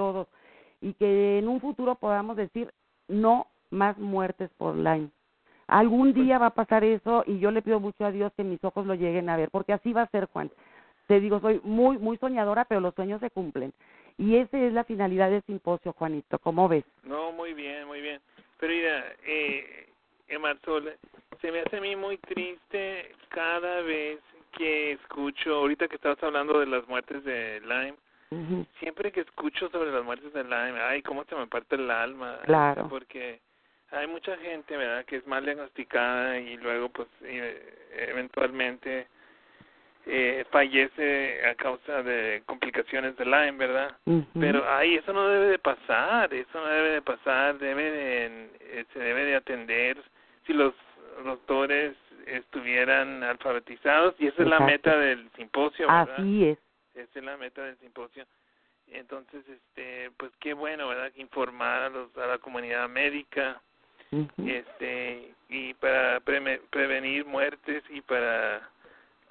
y que en un futuro podamos decir, no más muertes por Lyme. Algún día va a pasar eso, y yo le pido mucho a Dios que mis ojos lo lleguen a ver, porque así va a ser, Juan. Te digo, soy muy, muy soñadora, pero los sueños se cumplen. Y esa es la finalidad del simposio, Juanito, ¿cómo ves? No, muy bien, muy bien. Pero mira, Marsol, se me hace a mí muy triste cada vez que escucho, ahorita que estabas hablando de las muertes de Lyme, siempre que escucho sobre las muertes de Lyme, ay, cómo se me parte el alma. Claro. Porque hay mucha gente, ¿verdad?, que es mal diagnosticada y luego, pues, eventualmente fallece a causa de complicaciones de Lyme, ¿verdad? Pero eso no debe de pasar, se debe de atender si los doctores estuvieran alfabetizados, y esa es la meta del simposio, ¿verdad? Así es. Esa es la meta del simposio. Entonces, pues qué bueno, ¿verdad?, informar a la comunidad médica, y para prevenir muertes y para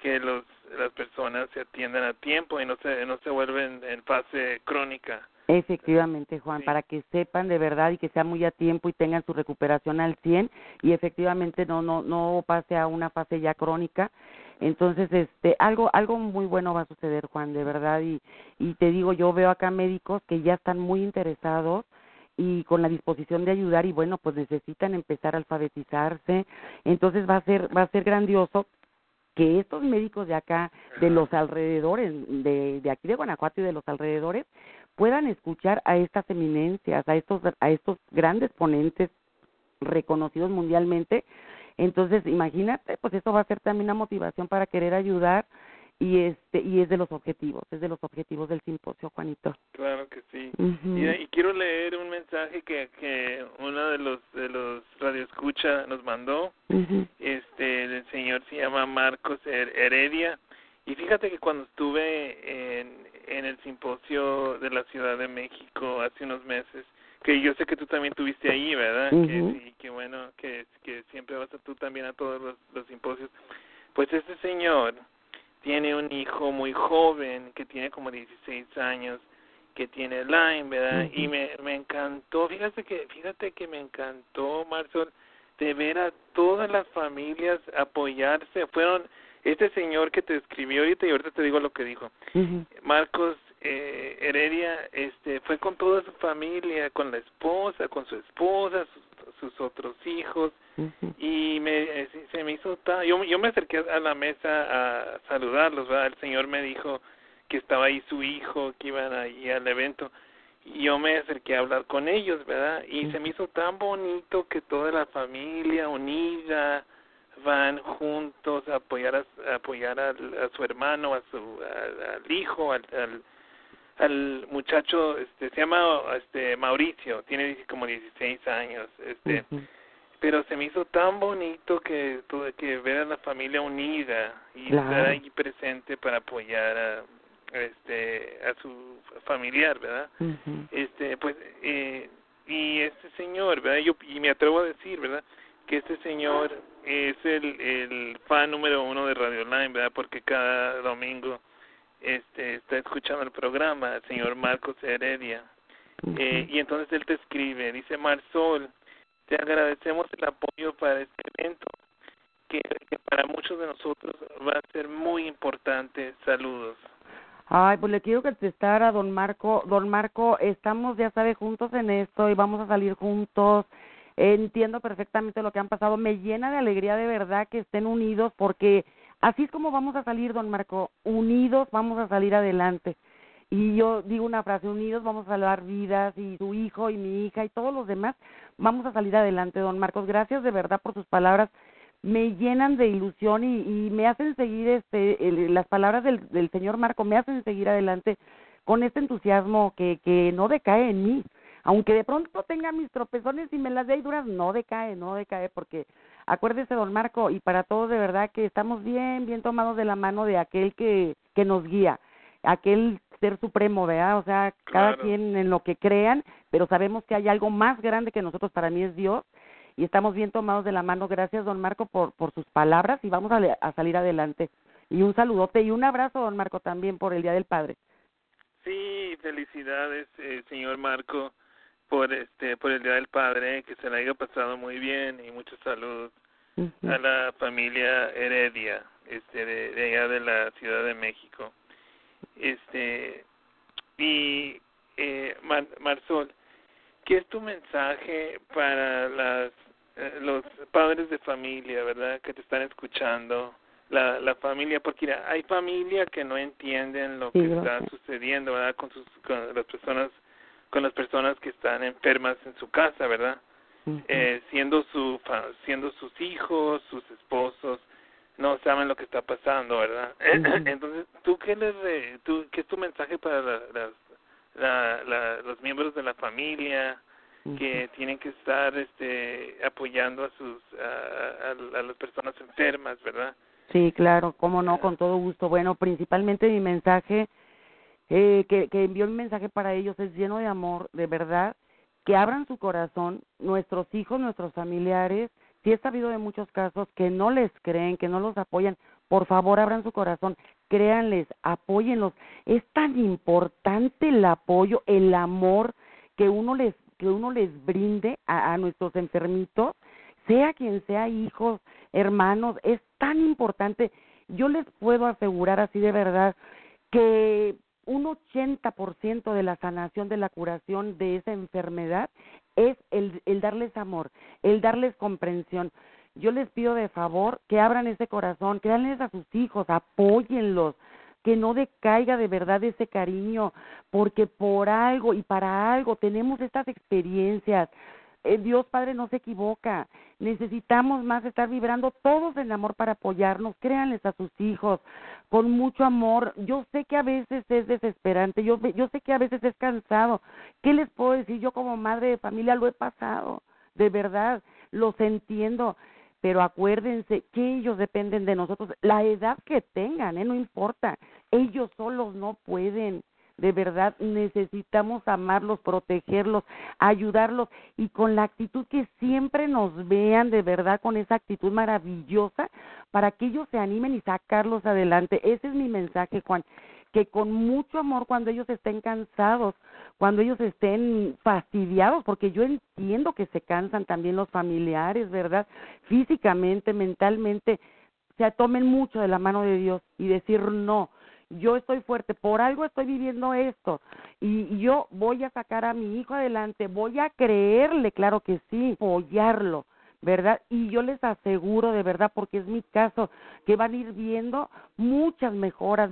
que las personas se atiendan a tiempo y no se vuelven en fase crónica. Efectivamente, Juan, Sí. para que sepan de verdad y que sea muy a tiempo y tengan su recuperación al 100 y efectivamente no pase a una fase ya crónica. Entonces, algo muy bueno va a suceder, Juan, de verdad, y te digo, yo veo acá médicos que ya están muy interesados y con la disposición de ayudar y bueno, pues necesitan empezar a alfabetizarse. Entonces va a ser grandioso que estos médicos de acá, de los alrededores, de aquí de Guanajuato y de los alrededores, puedan escuchar a estas eminencias, a estos grandes ponentes reconocidos mundialmente. Entonces, imagínate, pues eso va a ser también una motivación para querer ayudar y es de los objetivos, del simposio, Juanito. Claro que sí. Uh-huh. Y quiero leer un mensaje que uno de los radioescucha nos mandó. Uh-huh. El señor se llama Marcos Heredia, y fíjate que cuando estuve en el simposio de la Ciudad de México hace unos meses, que yo sé que tú también estuviste ahí, ¿verdad? Uh-huh. Que sí, que bueno, que siempre vas tú también a todos los simposios. Pues este señor tiene un hijo muy joven que tiene como 16 años, que tiene Lyme, ¿verdad? Uh-huh. Y me encantó, fíjate que me encantó, Marsol, de ver a todas las familias apoyarse. Fueron este señor que te escribió ahorita, y ahorita te digo lo que dijo. Uh-huh. Marcos Heredia, fue con toda su familia, con la esposa, con su esposa, sus otros hijos. Uh-huh. Y se me hizo tan... Yo me acerqué a la mesa a saludarlos, ¿verdad? El señor me dijo que estaba ahí su hijo, que iban ahí al evento, y yo me acerqué a hablar con ellos, ¿verdad? Y se me hizo tan bonito que toda la familia unida van juntos a apoyar a su hermano, al hijo, al muchacho, se llama Mauricio, tiene como 16 años, Uh-huh. pero se me hizo tan bonito que ver a la familia unida y Claro. estar ahí presente para apoyar a su familiar, ¿verdad? Uh-huh. Pues y este señor, ¿verdad? Y me atrevo a decir, ¿verdad?, que este señor es el fan número 1 de Radio Lyme, ¿verdad? Porque cada domingo está escuchando el programa, el señor Marcos Heredia. Uh-huh. Y entonces él te escribe, dice: Marsol, te agradecemos el apoyo para este evento, que para muchos de nosotros va a ser muy importante. Saludos. Ay, pues le quiero contestar a don Marco. Don Marco, estamos, ya sabe, juntos en esto y vamos a salir juntos. Entiendo perfectamente lo que han pasado. Me llena de alegría de verdad que estén unidos, porque así es como vamos a salir, don Marco. Unidos vamos a salir adelante. Y yo digo una frase: unidos vamos a salvar vidas, y su hijo y mi hija y todos los demás vamos a salir adelante, don Marcos. Gracias de verdad por sus palabras. Me llenan de ilusión y me hacen seguir las palabras del señor Marco, me hacen seguir adelante con este entusiasmo que no decae en mí. Aunque de pronto tenga mis tropezones y me las dé ahí duras, no decae, porque acuérdese, don Marco, y para todos de verdad que estamos bien tomados de la mano de aquel que nos guía, aquel ser supremo, ¿verdad? O sea, cada Claro. quien en lo que crean, pero sabemos que hay algo más grande que nosotros. Para mí es Dios, y estamos bien tomados de la mano. Gracias, don Marco, por sus palabras, y vamos a salir adelante. Y un saludote y un abrazo, don Marco, también por el Día del Padre. Sí, felicidades, señor Marco, por el Día del Padre, que se le haya pasado muy bien, y muchos saludos Uh-huh. a la familia Heredia, de allá de la Ciudad de México. Y Marsol, ¿qué es tu mensaje para los padres de familia, verdad, que te están escuchando? La familia, porque mira, hay familia que no entienden lo que está sucediendo, ¿verdad? Con las personas que están enfermas en su casa, ¿verdad? Uh-huh. Siendo sus hijos, sus esposos, no saben lo que está pasando, ¿verdad? Uh-huh. Entonces, ¿qué es tu mensaje para los miembros de la familia que tienen que estar apoyando a las personas enfermas, ¿verdad? Sí, claro, cómo no, con todo gusto. Bueno, principalmente mi mensaje, que envió mi mensaje para ellos, es lleno de amor, de verdad, que abran su corazón. Nuestros hijos, nuestros familiares, sí he sabido de muchos casos que no les creen, que no los apoyan por favor abran su corazón, créanles, apóyenlos. Es tan importante el apoyo, el amor que uno les brinde a nuestros enfermitos, sea quien sea, hijos, hermanos, es tan importante. Yo les puedo asegurar así de verdad que un 80% de la sanación, de la curación de esa enfermedad es el darles amor, el darles comprensión. Yo les pido de favor que abran ese corazón, que denles a sus hijos, apóyenlos, que no decaiga de verdad ese cariño, porque por algo y para algo tenemos estas experiencias. Dios Padre no se equivoca, necesitamos más estar vibrando todos en amor para apoyarnos, créanles a sus hijos, con mucho amor. Yo sé que a veces es desesperante, yo sé que a veces es cansado. ¿Qué les puedo decir? Yo como madre de familia lo he pasado, de verdad, los entiendo, pero acuérdense que ellos dependen de nosotros, la edad que tengan, no importa, ellos solos no pueden. De verdad, necesitamos amarlos, protegerlos, ayudarlos y con la actitud que siempre nos vean, de verdad, con esa actitud maravillosa para que ellos se animen y sacarlos adelante. Ese es mi mensaje, Juan, que con mucho amor cuando ellos estén cansados, cuando ellos estén fastidiados, porque yo entiendo que se cansan también los familiares, ¿verdad? Físicamente, mentalmente, se tomen mucho de la mano de Dios y decir no. Yo estoy fuerte, por algo estoy viviendo esto y yo voy a sacar a mi hijo adelante, voy a creerle, claro que sí, apoyarlo, ¿verdad? Y yo les aseguro de verdad, porque es mi caso, que van a ir viendo muchas mejoras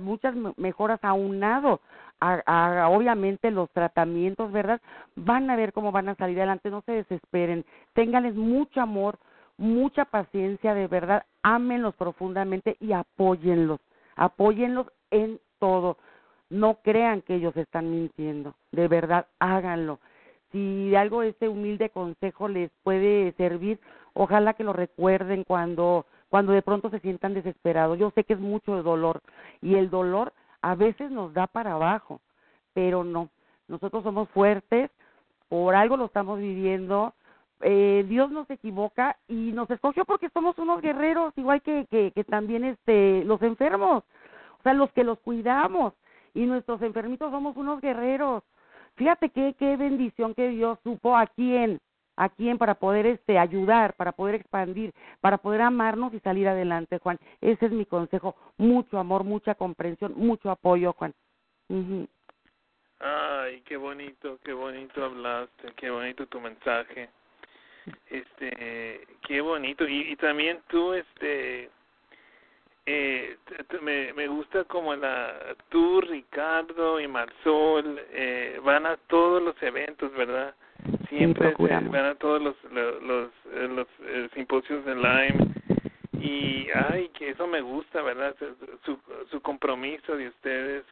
aunado a obviamente los tratamientos, ¿verdad? Van a ver cómo van a salir adelante, no se desesperen, ténganles mucho amor, mucha paciencia, de verdad, ámenlos profundamente y apóyenlos en todo. No crean que ellos están mintiendo, de verdad, háganlo. Si algo este humilde consejo les puede servir, ojalá que lo recuerden cuando de pronto se sientan desesperados. Yo sé que es mucho dolor y el dolor a veces nos da para abajo, pero no, nosotros somos fuertes, por algo lo estamos viviendo. Dios no se equivoca y nos escogió porque somos unos guerreros, igual que también los enfermos, o sea, los que los cuidamos, y nuestros enfermitos somos unos guerreros. Fíjate qué bendición que Dios supo a quién para poder ayudar, para poder expandir, para poder amarnos y salir adelante, Juan. Ese es mi consejo, mucho amor, mucha comprensión, mucho apoyo, Juan. Uh-huh. Ay, qué bonito hablaste, qué bonito tu mensaje. Qué bonito y también tú me gusta como tú, Ricardo y Marsol van a todos los eventos, ¿verdad? Siempre van a todos los simposios de Lyme y ay, que eso me gusta, ¿verdad? Su compromiso de ustedes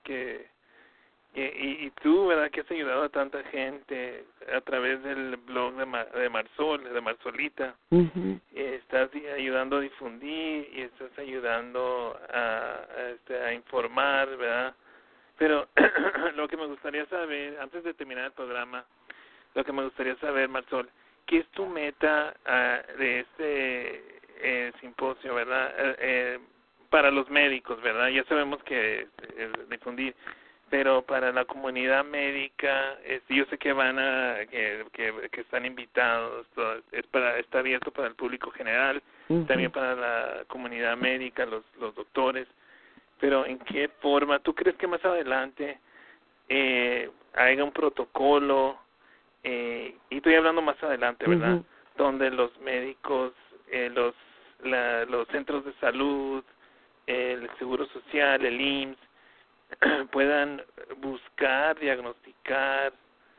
y tú, ¿verdad? Que has ayudado a tanta gente a través del blog de Marsol, de Marsolita. Uh-huh. Estás ayudando a difundir y estás ayudando a informar, ¿verdad? Pero lo que me gustaría saber, antes de terminar el programa, lo que me gustaría saber, Marsol, ¿qué es tu meta de este simposio, ¿verdad? Para los médicos, ¿verdad? Ya sabemos que difundir, pero para la comunidad médica, yo sé que que están invitados, está abierto para el público general, uh-huh. También para la comunidad médica, los doctores, pero ¿en qué forma? ¿Tú crees que más adelante haya un protocolo, y estoy hablando más adelante, ¿verdad? Uh-huh. Donde los médicos, los centros de salud, el Seguro Social, el IMSS, puedan buscar, diagnosticar,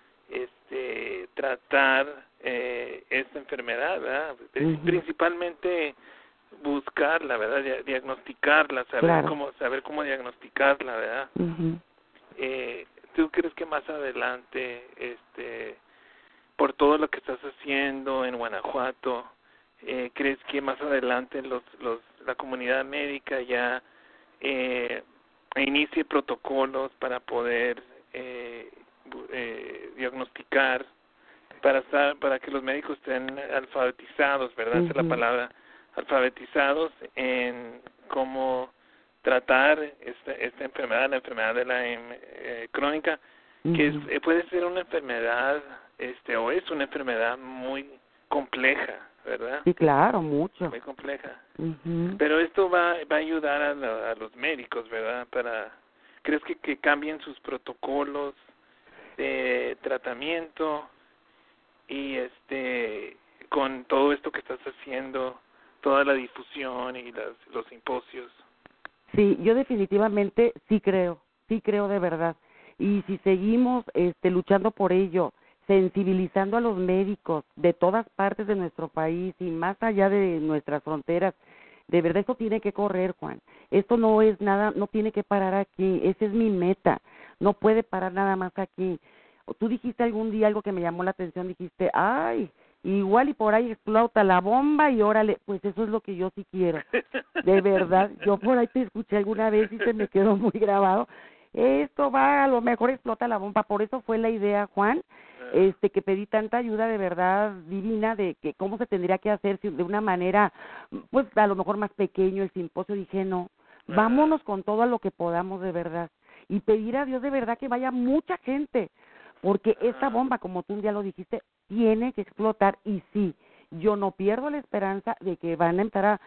tratar esta enfermedad, ¿verdad? Uh-huh. Principalmente buscarla, ¿verdad? Diagnosticarla, saber cómo diagnosticarla, ¿verdad? Uh-huh. ¿Tú crees que más adelante, por todo lo que estás haciendo en Guanajuato, crees que más adelante la comunidad médica ya inicie protocolos para poder diagnosticar, para que los médicos estén alfabetizados, ¿verdad? Uh-huh. Esa es la palabra, alfabetizados en cómo tratar esta enfermedad, la enfermedad de la crónica, que puede ser una enfermedad, o es una enfermedad muy compleja, ¿verdad? Sí, claro, mucho. Muy compleja. Pero esto va a ayudar a los médicos, ¿verdad? ¿Crees que cambien sus protocolos de tratamiento y con todo esto que estás haciendo, toda la difusión y los simposios? Sí, yo definitivamente sí creo de verdad. Y si seguimos luchando por ello, sensibilizando a los médicos de todas partes de nuestro país y más allá de nuestras fronteras, de verdad esto tiene que correr, Juan. Esto no es nada, no tiene que parar aquí. Esa es mi meta. No puede parar nada más aquí. Tú dijiste algún día algo que me llamó la atención, dijiste, ay, igual y por ahí explota la bomba y órale, pues eso es lo que yo sí quiero. De verdad, yo por ahí te escuché alguna vez y se me quedó muy grabado. Esto va, a lo mejor explota la bomba. Por eso fue la idea, Juan, que pedí tanta ayuda de verdad divina de que cómo se tendría que hacer de una manera, pues a lo mejor más pequeño el simposio. Dije, no, vámonos con todo a lo que podamos de verdad y pedir a Dios de verdad que vaya mucha gente, porque esta bomba, como tú un día lo dijiste, tiene que explotar. Y sí, yo no pierdo la esperanza de que van a empezar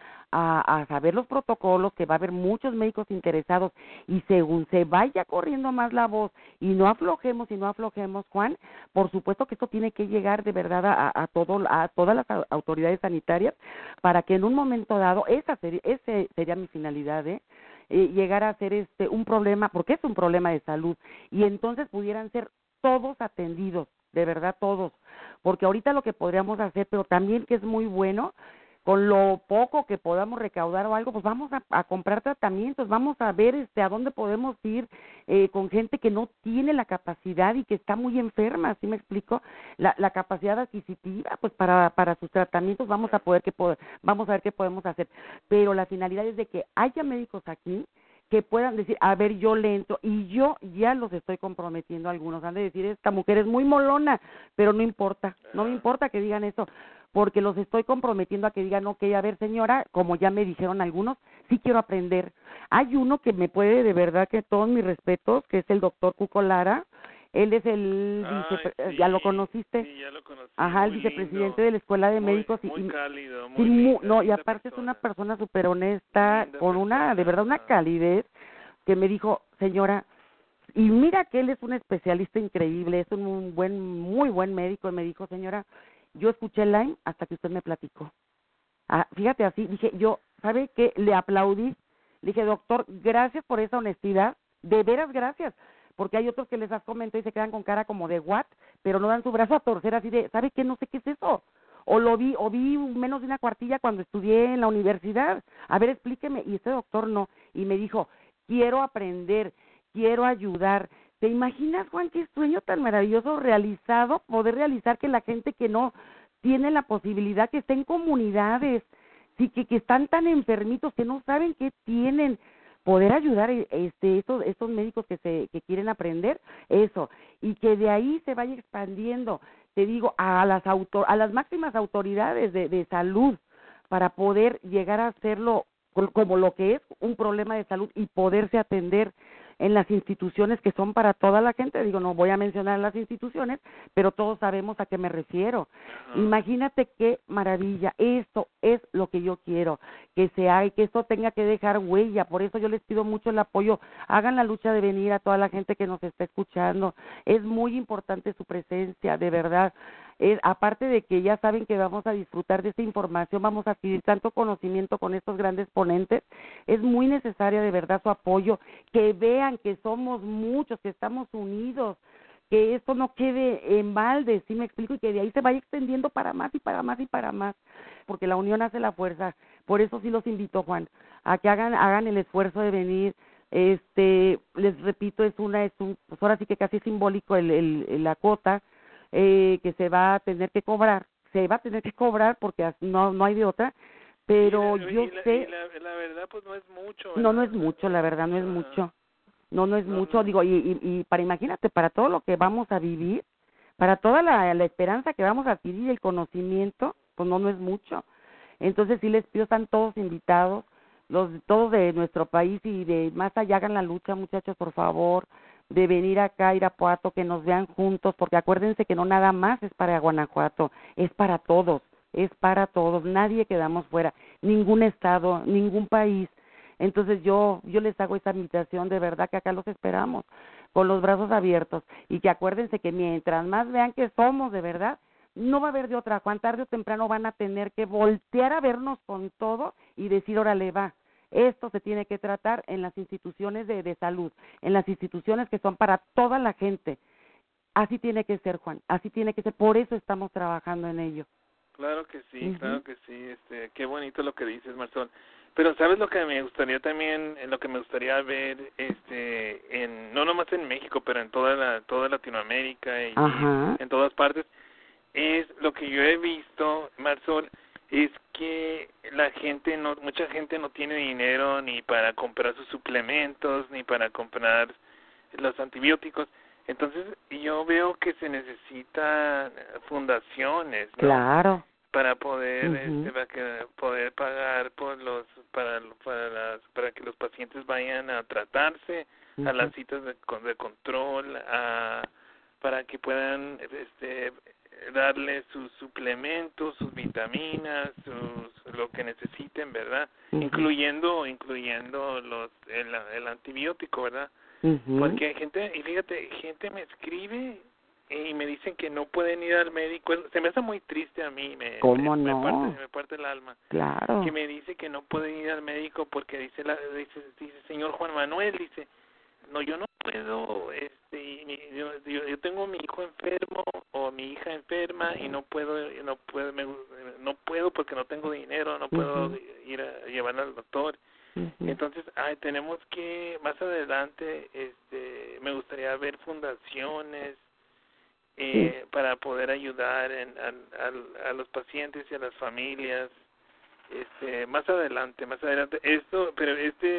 a saber los protocolos, que va a haber muchos médicos interesados, y según se vaya corriendo más la voz y no aflojemos, Juan, por supuesto que esto tiene que llegar de verdad a todas las autoridades sanitarias, para que en un momento dado, ese sería mi finalidad, llegar a ser un problema, porque es un problema de salud, y entonces pudieran ser todos atendidos, de verdad todos, porque ahorita lo que podríamos hacer, pero también que es muy bueno, con lo poco que podamos recaudar o algo, pues vamos a comprar tratamientos, vamos a ver a dónde podemos ir con gente que no tiene la capacidad y que está muy enferma, ¿sí me explico? La capacidad adquisitiva, pues para sus tratamientos vamos a ver qué podemos hacer, pero la finalidad es de que haya médicos aquí que puedan decir, a ver, yo le entro, y yo ya los estoy comprometiendo a algunos, han de decir, esta mujer es muy molona, pero no importa, no me importa que digan eso, porque los estoy comprometiendo a que digan, ok, a ver señora, como ya me dijeron algunos, sí quiero aprender. Hay uno que me puede, de verdad, que todos mis respetos, que es el doctor Cuco Lara. Él es el ¿ya lo conociste? Sí, ya lo conocí. Ajá, el vicepresidente de la Escuela de Médicos. Muy cálido, muy linda, y aparte es una persona súper honesta, con de verdad, una calidez, que me dijo, señora, y mira que él es un especialista increíble, es muy buen médico, y me dijo, señora, yo escuché el Lyme hasta que usted me platicó. Fíjate, así, dije, yo, ¿sabe qué? Le aplaudí, le dije, doctor, gracias por esa honestidad, de veras gracias, porque hay otros que les has comentado y se quedan con cara como de what, pero no dan su brazo a torcer así de, ¿sabe qué? No sé qué es eso. O vi menos de una cuartilla cuando estudié en la universidad. A ver, explíqueme. Y este doctor no. Y me dijo, quiero aprender, quiero ayudar. ¿Te imaginas, Juan, qué sueño tan maravilloso realizado? Poder realizar que la gente que no tiene la posibilidad, que está en comunidades, sí, que están tan enfermitos, que no saben qué tienen, poder ayudar estos médicos que quieren aprender eso, y que de ahí se vaya expandiendo, te digo, a las máximas autoridades de salud, para poder llegar a hacerlo como lo que es un problema de salud y poderse atender en las instituciones que son para toda la gente. Digo, no voy a mencionar las instituciones, pero todos sabemos a qué me refiero. Imagínate qué maravilla, esto es lo que yo quiero, que sea y que esto tenga que dejar huella. Por eso yo les pido mucho el apoyo, hagan la lucha de venir a toda la gente que nos está escuchando, es muy importante su presencia, de verdad. Aparte de que ya saben que vamos a disfrutar de esta información, vamos a adquirir tanto conocimiento con estos grandes ponentes, es muy necesaria de verdad su apoyo, que vean que somos muchos, que estamos unidos, que esto no quede en balde, ¿sí me explico? Y que de ahí se vaya extendiendo para más y para más y para más, porque la unión hace la fuerza. Por eso sí los invito, Juan, a que hagan el esfuerzo de venir. Les repito, pues ahora sí que casi es simbólico la cuota que se va a tener que cobrar, porque no hay de otra, pero yo sé... La verdad, pues no es mucho, ¿verdad? No es mucho, la verdad, no es mucho. No es mucho, digo, y imagínate, para todo lo que vamos a vivir, para toda la esperanza que vamos a adquirir, el conocimiento, pues no es mucho. Entonces sí les pido, están todos invitados, todos de nuestro país y de más allá hagan la lucha, muchachos, por favor, de venir acá a Irapuato, que nos vean juntos, porque acuérdense que no nada más es para Guanajuato, es para todos, nadie quedamos fuera, ningún estado, ningún país. Entonces yo les hago esa invitación, de verdad que acá los esperamos, con los brazos abiertos, y que acuérdense que mientras más vean que somos de verdad, no va a haber de otra, Juan, tarde o temprano van a tener que voltear a vernos con todo y decir, órale, va. Esto se tiene que tratar en las instituciones de salud, en las instituciones que son para toda la gente. Así tiene que ser, Juan, así tiene que ser, por eso estamos trabajando en ello. Claro que sí, Uh-huh. claro que sí, qué bonito lo que dices, Marisol. Pero sabes lo que me gustaría también, lo que me gustaría ver, no nomás en México, pero en toda Latinoamérica y Ajá. en todas partes, es lo que yo he visto, Marisol, es que mucha gente no tiene dinero ni para comprar sus suplementos, ni para comprar los antibióticos. Entonces yo veo que se necesitan fundaciones, ¿no? Claro. Para poder Uh-huh. poder pagar por para que los pacientes vayan a tratarse, Uh-huh. a las citas de control, para que puedan darle sus suplementos, sus vitaminas, lo que necesiten, ¿verdad? Uh-huh. Incluyendo el antibiótico, ¿verdad? Uh-huh. Porque hay gente, y fíjate, gente me escribe y me dicen que no pueden ir al médico. Se me hace muy triste a mí, ¿Cómo no? me parte el alma. Claro. Que me dice que no pueden ir al médico porque dice señor Juan Manuel, dice, no, yo no puedo, yo tengo a mi hijo enfermo o a mi hija enferma y no puedo porque no tengo dinero, no puedo Uh-huh. ir a llevar al doctor. Uh-huh. Entonces, tenemos que más adelante, me gustaría ver fundaciones Sí. para poder ayudar a los pacientes y a las familias. Más adelante pero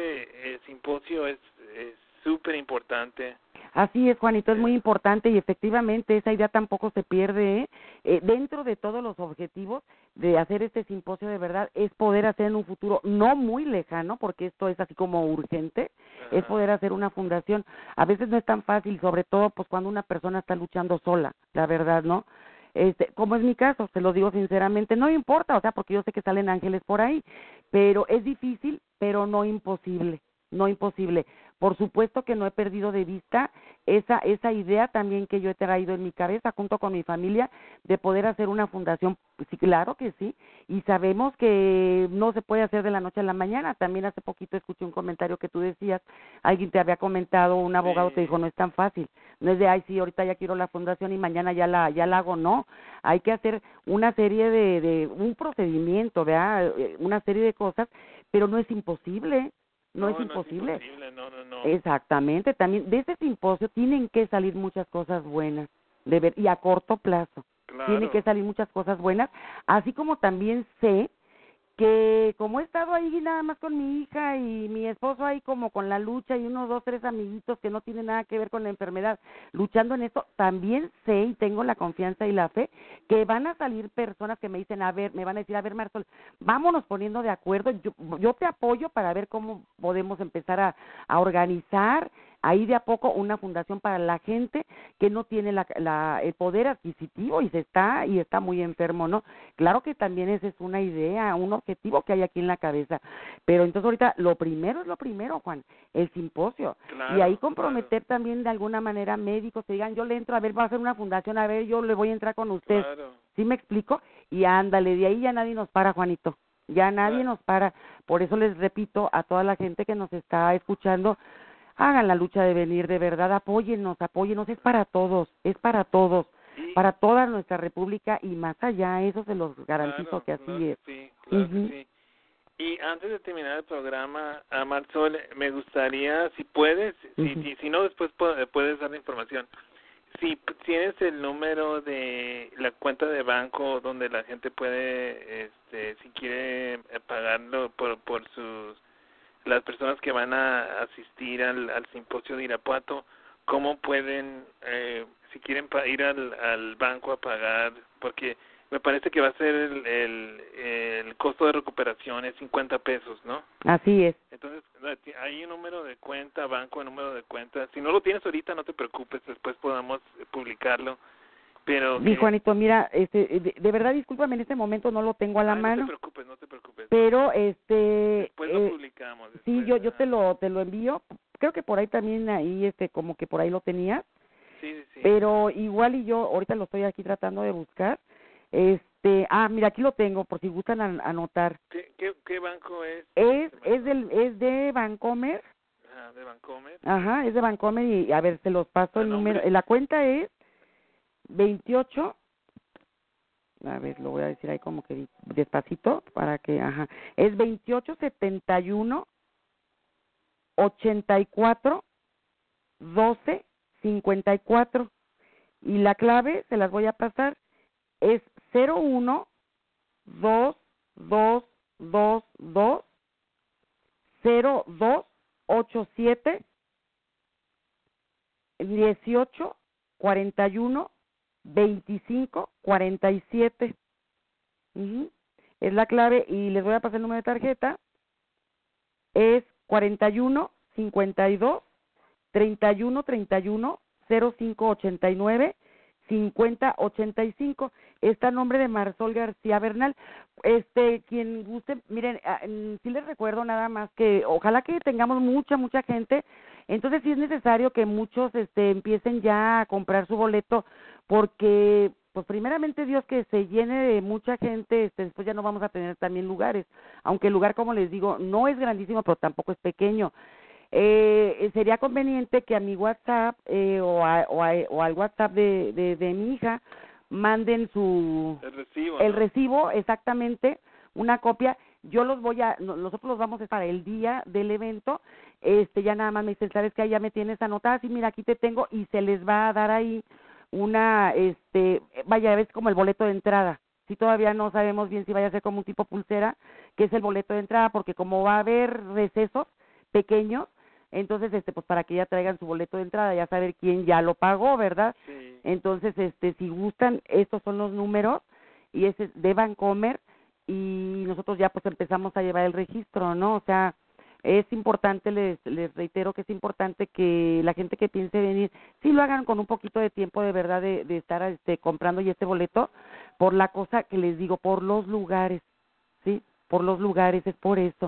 simposio es súper importante. Así es, Juanito, es muy importante y efectivamente esa idea tampoco se pierde, ¿eh? Dentro de todos los objetivos de hacer este simposio de verdad es poder hacer en un futuro no muy lejano, porque esto es así como urgente, es Ajá. poder hacer una fundación. A veces no es tan fácil, sobre todo pues cuando una persona está luchando sola, la verdad, ¿no? Como es mi caso, se lo digo sinceramente, no importa, o sea, porque yo sé que salen ángeles por ahí, pero es difícil, pero no imposible, no imposible. Por supuesto que no he perdido de vista esa idea también que yo he traído en mi cabeza junto con mi familia de poder hacer una fundación, sí, claro que sí, y sabemos que no se puede hacer de la noche a la mañana. También hace poquito escuché un comentario que tú decías, alguien te había comentado, un abogado te dijo, no es tan fácil, no es de, ay, sí, ahorita ya quiero la fundación y mañana ya la hago, no, hay que hacer una serie de un procedimiento, ¿verdad? Una serie de cosas, pero no es imposible. No es imposible. No. Exactamente, también de ese simposio tienen que salir muchas cosas buenas, y a corto plazo. Claro. Tienen que salir muchas cosas buenas, así como también sé que como he estado ahí nada más con mi hija y mi esposo ahí como con la lucha y unos 2, 3 amiguitos que no tienen nada que ver con la enfermedad luchando en esto, también sé y tengo la confianza y la fe que van a salir personas que me dicen, me van a decir, a ver, Marisol, vámonos poniendo de acuerdo, yo te apoyo para ver cómo podemos empezar a organizar ahí de a poco una fundación para la gente que no tiene el poder adquisitivo y está muy enfermo, ¿no? Claro que también esa es una idea, un objetivo que hay aquí en la cabeza, pero entonces ahorita lo primero es lo primero, Juan, el simposio, Claro, y ahí comprometer también de alguna manera médicos que digan, yo le entro, a ver, va a hacer una fundación, a ver, yo le voy a entrar con usted, claro. ¿sí me explico? Y ándale, de ahí ya nadie nos para, Juanito, ya nadie nos para, por eso les repito a toda la gente que nos está escuchando, hagan la lucha de venir, de verdad, apóyennos, es para todos, para toda nuestra república y más allá, eso se los garantizo que así es. Sí, claro que sí. Y antes de terminar el programa, Marisol, me gustaría, si puedes, si no después puedes dar la información, si tienes el número de la cuenta de banco donde la gente puede, si quiere pagarlo por las personas que van a asistir al simposio de Irapuato, ¿cómo pueden, si quieren ir al banco a pagar? Porque Me parece que va a ser el costo de recuperación es 50 pesos, ¿no? Así es. Entonces, hay un número de cuenta, banco, número de cuenta. Si no lo tienes ahorita, no te preocupes, después podamos publicarlo. Pero Mi Juanito, mira, de verdad, discúlpame, en este momento no lo tengo a la mano. No te preocupes. Pero, después lo publicamos. Sí, yo te lo envío. Creo que por ahí también, ahí, como que por ahí lo tenías. Sí. Pero igual y yo, ahorita lo estoy aquí tratando de buscar. Mira, aquí lo tengo, por si gustan anotar. ¿Qué banco es? Es de Bancomer. De Bancomer. Ajá, es de Bancomer y, a ver, se los paso el número. La cuenta es 28, a ver, lo voy a decir ahí como que despacito para que, es 2871 84 12 54 y la clave se las voy a pasar, es 01 2 2 2 2 02 87 18 41 25 47. Es la clave y les voy a pasar el número de tarjeta. Es 41 52 31 31 05 89 50 85. Está a nombre de Marsol García Bernal. Quien guste, miren, sí les recuerdo nada más que ojalá que tengamos mucha gente. Entonces sí es necesario que muchos empiecen ya a comprar su boleto, porque pues primeramente Dios que se llene de mucha gente, después ya no vamos a tener también lugares, aunque el lugar, como les digo, no es grandísimo, pero tampoco es pequeño. Sería conveniente que a mi WhatsApp o al WhatsApp de mi hija manden el recibo, exactamente, una copia. Nosotros los vamos a estar el día del evento. Ya nada más me dicen, ¿sabes qué? Ya me tienes anotada, sí, mira, aquí te tengo, y se les va a dar ahí vaya, es como el boleto de entrada. Sí, todavía no sabemos bien si vaya a ser como un tipo pulsera, que es el boleto de entrada, porque como va a haber recesos pequeños, entonces, pues para que ya traigan su boleto de entrada, ya saber quién ya lo pagó, ¿verdad? Sí. Entonces, si gustan, estos son los números, y ese es de Bancomer, y nosotros ya pues empezamos a llevar el registro, ¿no? O sea, es importante, les reitero que es importante que la gente que piense venir, sí lo hagan con un poquito de tiempo de verdad de estar comprando ya este boleto, por la cosa que les digo, por los lugares, ¿sí? Por los lugares, es por eso.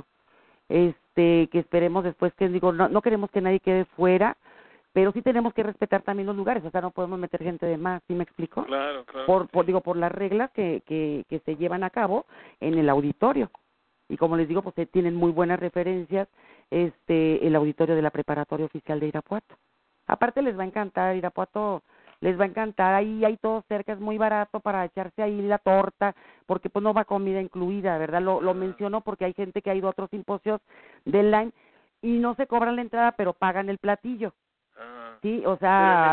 Que esperemos después que no queremos que nadie quede fuera, pero sí tenemos que respetar también los lugares, o sea, no podemos meter gente de más, ¿sí me explico? Claro. Por las reglas que se llevan a cabo en el auditorio. Y como les digo, pues tienen muy buenas referencias el auditorio de la Preparatoria Oficial de Irapuato. Aparte les va a encantar, Irapuato les va a encantar, ahí hay todo cerca, es muy barato para echarse ahí la torta, porque pues no va comida incluida, ¿verdad? Lo menciono porque hay gente que ha ido a otros simposios del Lyme y no se cobran la entrada, pero pagan el platillo. Sí, o sea,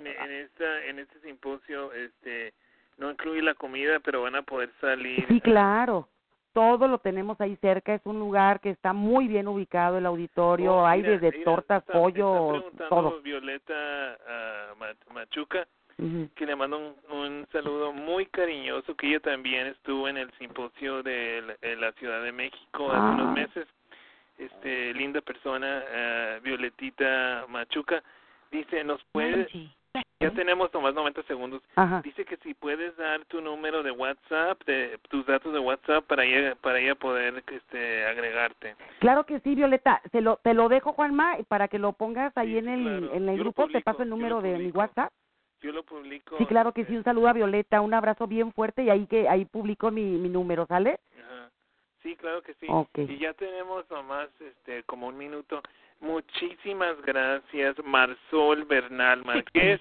en este simposio no incluye la comida, pero van a poder salir. Sí, claro. Todo lo tenemos ahí cerca, es un lugar que está muy bien ubicado, el auditorio, hay desde tortas, pollo, todo. Violeta Machuca, que le mando un saludo muy cariñoso, que ella también estuvo en el simposio de la Ciudad de México hace unos meses. Linda persona, Violetita Machuca, dice, ¿nos puedes? Ya tenemos nomás 90 segundos. Ajá. Dice que si puedes dar tu número de WhatsApp, tus datos de WhatsApp para ella poder agregarte. Claro que sí, Violeta. Te lo dejo, Juanma, para que lo pongas ahí en el grupo. Te paso el número de mi WhatsApp. Yo lo publico. Sí, claro que sí. Un saludo a Violeta, un abrazo bien fuerte y ahí publico mi número, ¿sale? Ajá. Sí, claro que sí. Okay. Y ya tenemos nomás como un minuto. Muchísimas gracias, Marsol Bernal Márquez.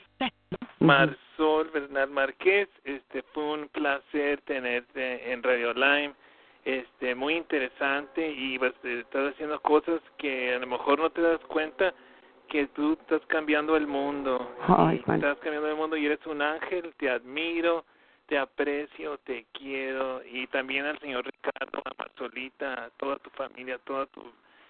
Marsol Bernal Márquez, fue un placer tenerte en Radio Lyme. Muy interesante, y estás haciendo cosas que a lo mejor no te das cuenta que tú estás cambiando el mundo. Estás cambiando el mundo y eres un ángel. Te admiro, te aprecio, te quiero, y también al señor Ricardo, a Marsolita, a toda tu familia, toda tu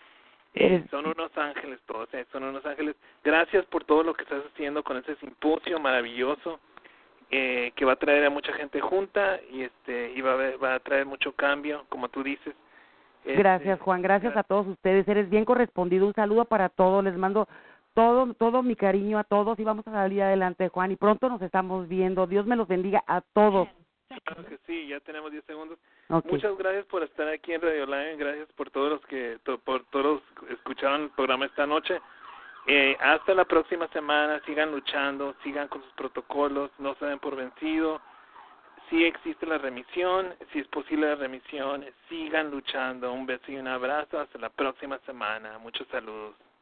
son unos ángeles todos, son unos ángeles. Gracias por todo lo que estás haciendo con ese simposio maravilloso. que va a traer a mucha gente junta y va a traer mucho cambio, como tú dices. Gracias, Juan, gracias a todos ustedes, eres bien correspondido. Un saludo para todos, les mando todo mi cariño a todos y vamos a salir adelante, Juan, y pronto nos estamos viendo. Dios me los bendiga a todos. Claro que sí, ya tenemos 10 segundos. Okay. Muchas gracias por estar aquí en Radio Live, gracias por todos los que escucharon el programa esta noche. Hasta la próxima semana, sigan luchando, sigan con sus protocolos, no se den por vencido. Si existe la remisión, si es posible la remisión, sigan luchando. Un beso y un abrazo, hasta la próxima semana. Muchos saludos.